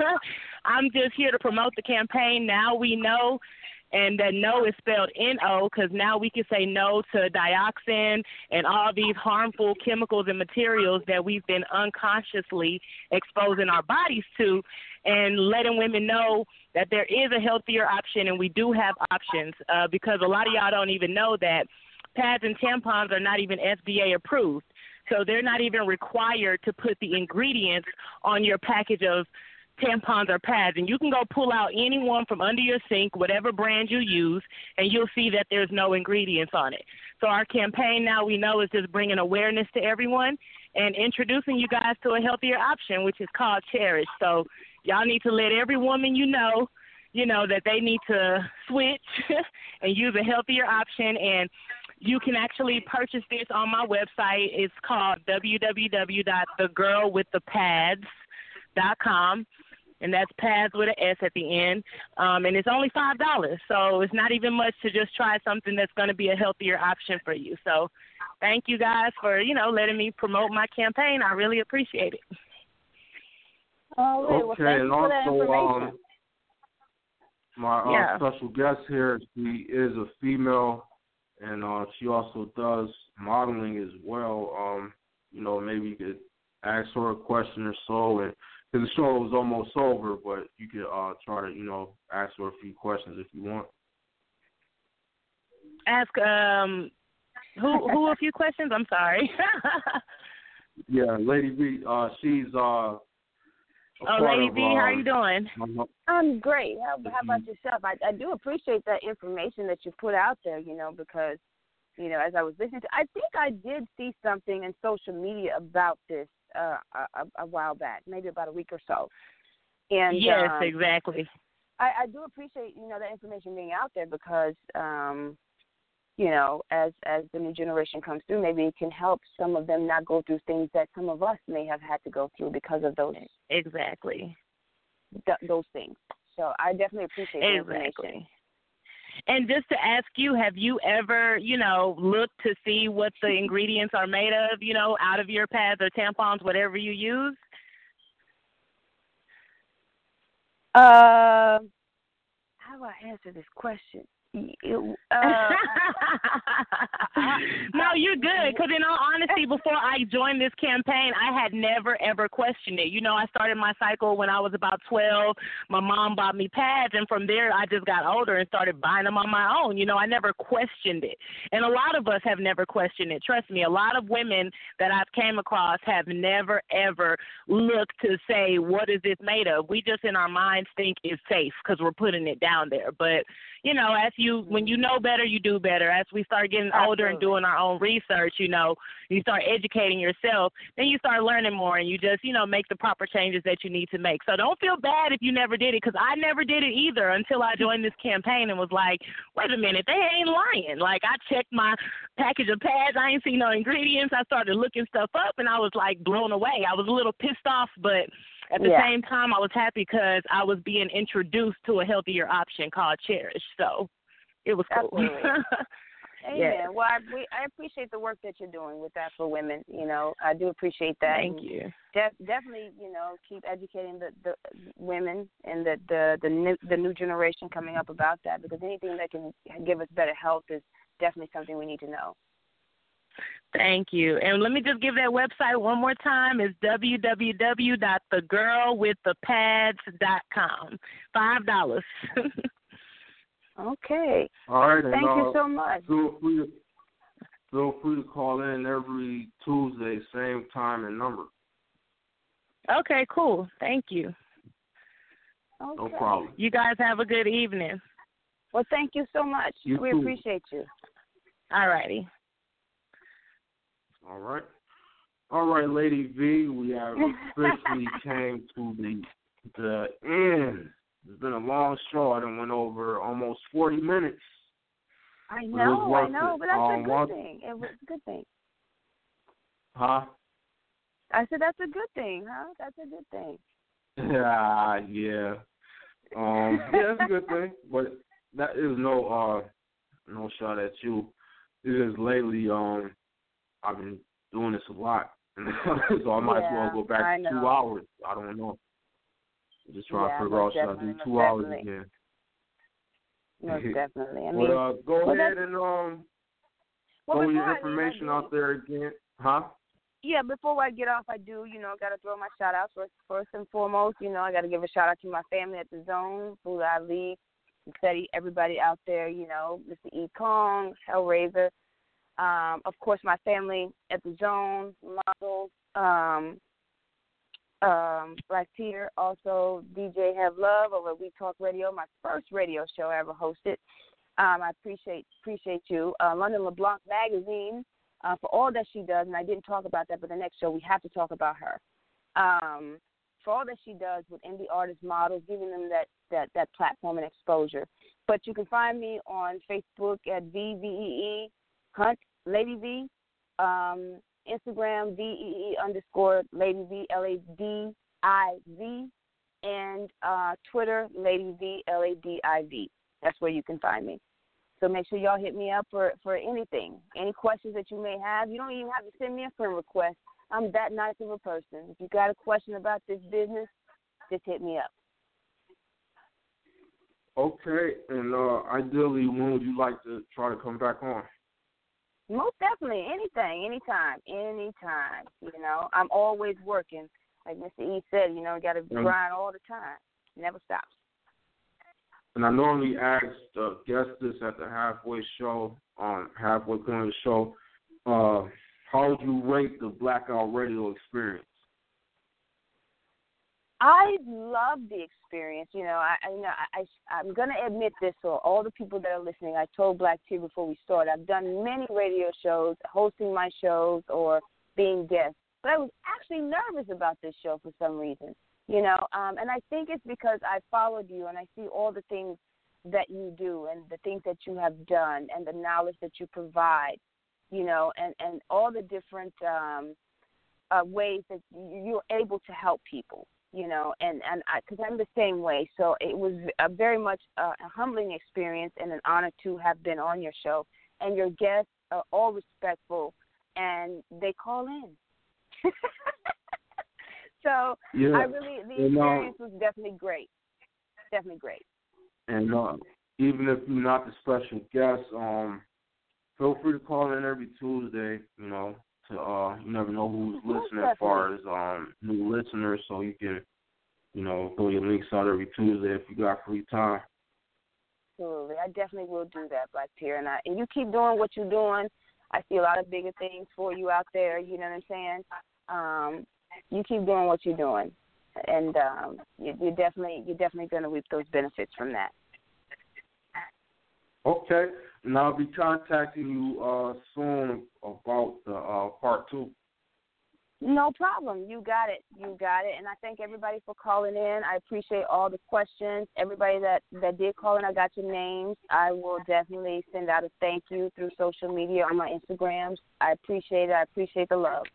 I'm just here to promote the campaign. Now we know. And that no is spelled N-O because now we can say no to dioxin and all these harmful chemicals and materials that we've been unconsciously exposing our bodies to, and letting women know that there is a healthier option, and we do have options because a lot of y'all don't even know that pads and tampons are not even FDA approved. So they're not even required to put the ingredients on your package of tampons or pads. And you can go pull out any one from under your sink, whatever brand you use, and you'll see that there's no ingredients on it. So our campaign now, we know, is just bringing awareness to everyone and introducing you guys to a healthier option, which is called Cherish. So y'all need to let every woman you know that they need to switch and use a healthier option. And you can actually purchase this on my website. It's called www.thegirlwiththepads.com. And that's pads with an S at the end. And it's only $5. So it's not even much to just try something that's going to be a healthier option for you. So thank you guys for, letting me promote my campaign. I really appreciate it. Well, thank you for that information. My special guest here, she is a female, and she also does modeling as well. Maybe you could ask her a question or so, and because the show is almost over, but you could try to, ask her a few questions if you want. Ask who a few questions? I'm sorry. Yeah, Lady V. She's Lady V, how are you doing? I'm great. How about yourself? I do appreciate that information that you put out there, because, as I was listening to, I think I did see something in social media about this a while back, maybe about a week or so. And yes, exactly. I do appreciate, that information being out there because, as the new generation comes through, maybe it can help some of them not go through things that some of us may have had to go through because of those. Exactly. Those things. So I definitely appreciate the information. And just to ask you, have you ever, looked to see what the ingredients are made of, out of your pads or tampons, whatever you use? How do I answer this question? No, you're good. Because in all honesty, before I joined this campaign, I had never, ever questioned it. I started my cycle when I was about 12. My mom bought me pads, and from there, I just got older and started buying them on my own. I never questioned it. And a lot of us have never questioned it. Trust me, a lot of women that I've came across have never, ever looked to say, what is this made of? We just in our minds think it's safe because we're putting it down there. But, when you know better, you do better. As we start getting older and doing our own research, you start educating yourself, then you start learning more and you just, make the proper changes that you need to make. So don't feel bad if you never did it, because I never did it either until I joined this campaign and was like, wait a minute, they ain't lying. Like, I checked my package of pads. I ain't seen no ingredients. I started looking stuff up and I was like blown away. I was a little pissed off, but at the same time, I was happy because I was being introduced to a healthier option called Cherish. So it was cool. Amen. Yeah. Well, I appreciate the work that you're doing with that for women. I do appreciate that. Thank you. Definitely, keep educating the women and the new generation coming up about that, because anything that can give us better health is definitely something we need to know. Thank you. And let me just give that website one more time. It's www.thegirlwiththepads.com. $5. Okay. All right. Thank you so much. Feel free to call in every Tuesday, same time and number. Okay, cool. Thank you. Okay. No problem. You guys have a good evening. Well, thank you so much. We too. appreciate you. All righty. All right, Lady V, we have officially came to the end. It's been a long show. I done went over almost 40 minutes. I know, but that's a good thing. It was a good thing. Huh? I said that's a good thing, huh? That's a good thing. Yeah. Yeah, it's a good thing. But that is no shot at you. It is lately, I've been doing this a lot. So I might as well go back to 2 hours. I don't know. Just trying to figure out, should I do 2 hours again? Most definitely. I mean, go ahead and throw your information out there again. Huh? Yeah, before I get off, I do, got to throw my shout-outs. First and foremost, I got to give a shout-out to my family at the Zone, Buddha Ali, everybody out there, Mr. E. Kong, Hellraiser, Of course, my family at the Zone, Muscles, Black Tear, also DJ Have Love over at We Talk Radio, my first radio show I ever hosted. I appreciate you. London LeBlanc Magazine, for all that she does, and I didn't talk about that, but the next show we have to talk about her. For all that she does with indie artist models, giving them that platform and exposure. But you can find me on Facebook at VVEE Hunt Lady V, Instagram VEE_Lady V LADIV, and Twitter Lady V LADIV. That's where you can find me. So make sure y'all hit me up for anything, any questions that you may have. You don't even have to send me a friend request. I'm that nice of a person. If you got a question about this business, just hit me up. Okay, and ideally, when would you like to try to come back on? Most definitely, anytime. You know, I'm always working. Like Mr. E said, you know, got to grind all the time. Never stops. And I normally ask the guests this at the halfway point of the show. How would you rate the Blackout Radio experience? I love the experience. You know, I'm going to admit this to all the people that are listening. I told Black Tear before we started, I've done many radio shows, hosting my shows or being guest. But I was actually nervous about this show for some reason. You know, and I think it's because I followed you and I see all the things that you do and the things that you have done and the knowledge that you provide, you know, and all the different ways that you're able to help people, you know, and because I'm the same way. So it was a very much a humbling experience and an honor to have been on your show. And your guests are all respectful and they call in. So yeah. the experience was definitely great. Definitely great. And even if you're not the special guest, feel free to call in every Tuesday, you know, to you never know who's listening as far as new listeners, so you can, you know, throw your links out every Tuesday if you got free time. Absolutely. I definitely will do that, Black Tear. And you keep doing what you're doing. I see a lot of bigger things for you out there, you know what I'm saying? You keep doing what you're doing, and you're definitely going to reap those benefits from that. Okay, and I'll be contacting you soon about the part 2. No problem. You got it. And I thank everybody for calling in. I appreciate all the questions. Everybody that did call in, I got your names. I will definitely send out a thank you through social media on my Instagrams. I appreciate it. I appreciate the love.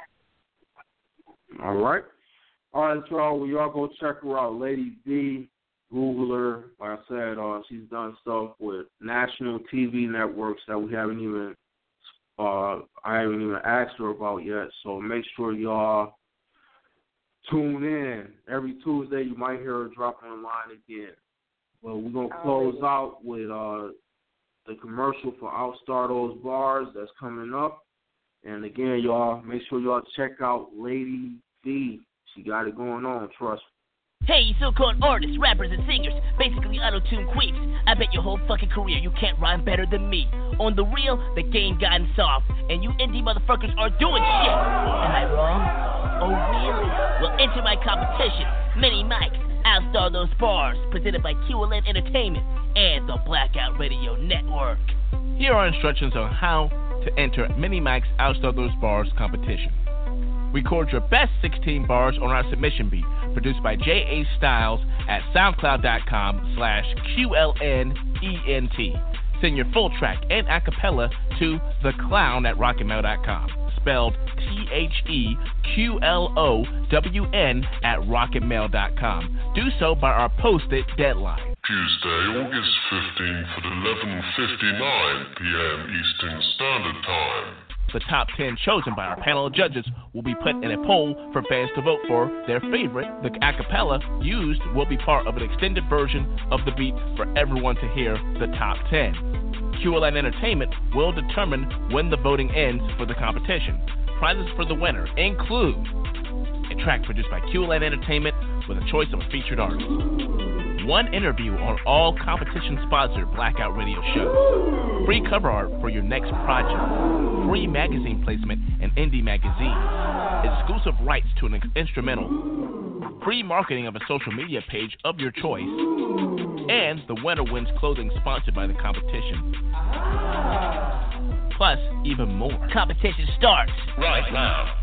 All right, y'all. Well, y'all go check her out, Lady V. Google her. Like I said, she's done stuff with national TV networks that we haven't even, I haven't even asked her about yet. So make sure y'all tune in. Every Tuesday, you might hear her drop on the line again. Well, we're gonna close out with the commercial for Outstar Those Bars that's coming up. And again, y'all, make sure y'all check out Lady V. She got it going on, trust me. Hey, you so-called artists, rappers, and singers, basically auto-tune queefs. I bet your whole fucking career you can't rhyme better than me. On the real, the game gotten soft, and you indie motherfuckers are doing shit. Am I wrong? Oh, really? Well, enter my competition, Mini Mike's Outstar Those Bars, presented by QLN Entertainment and the Blackout Radio Network. Here are instructions on how to enter Mini Mike's Outstar Those Bars competition. Record your best 16 bars on our submission beat, produced by J.A. Styles at soundcloud.com/QLNENT. Send your full track and acapella to theclown@rocketmail.com, spelled THEQLOWN @rocketmail.com. Do so by our posted deadline. Tuesday, August 15th at 11:59 p.m. Eastern Standard Time. The top 10 chosen by our panel of judges will be put in a poll for fans to vote for their favorite. The acapella used will be part of an extended version of the beat for everyone to hear the top 10. QLN Entertainment will determine when the voting ends for the competition. Prizes for the winner include a track produced by QLN Entertainment with a choice of a featured artist. 1 interview on all competition-sponsored Blackout Radio shows. Free cover art for your next project. Free magazine placement in indie magazines. Exclusive rights to an instrumental. Free marketing of a social media page of your choice. And the winner wins clothing sponsored by the competition. Plus, even more. Competition starts right now.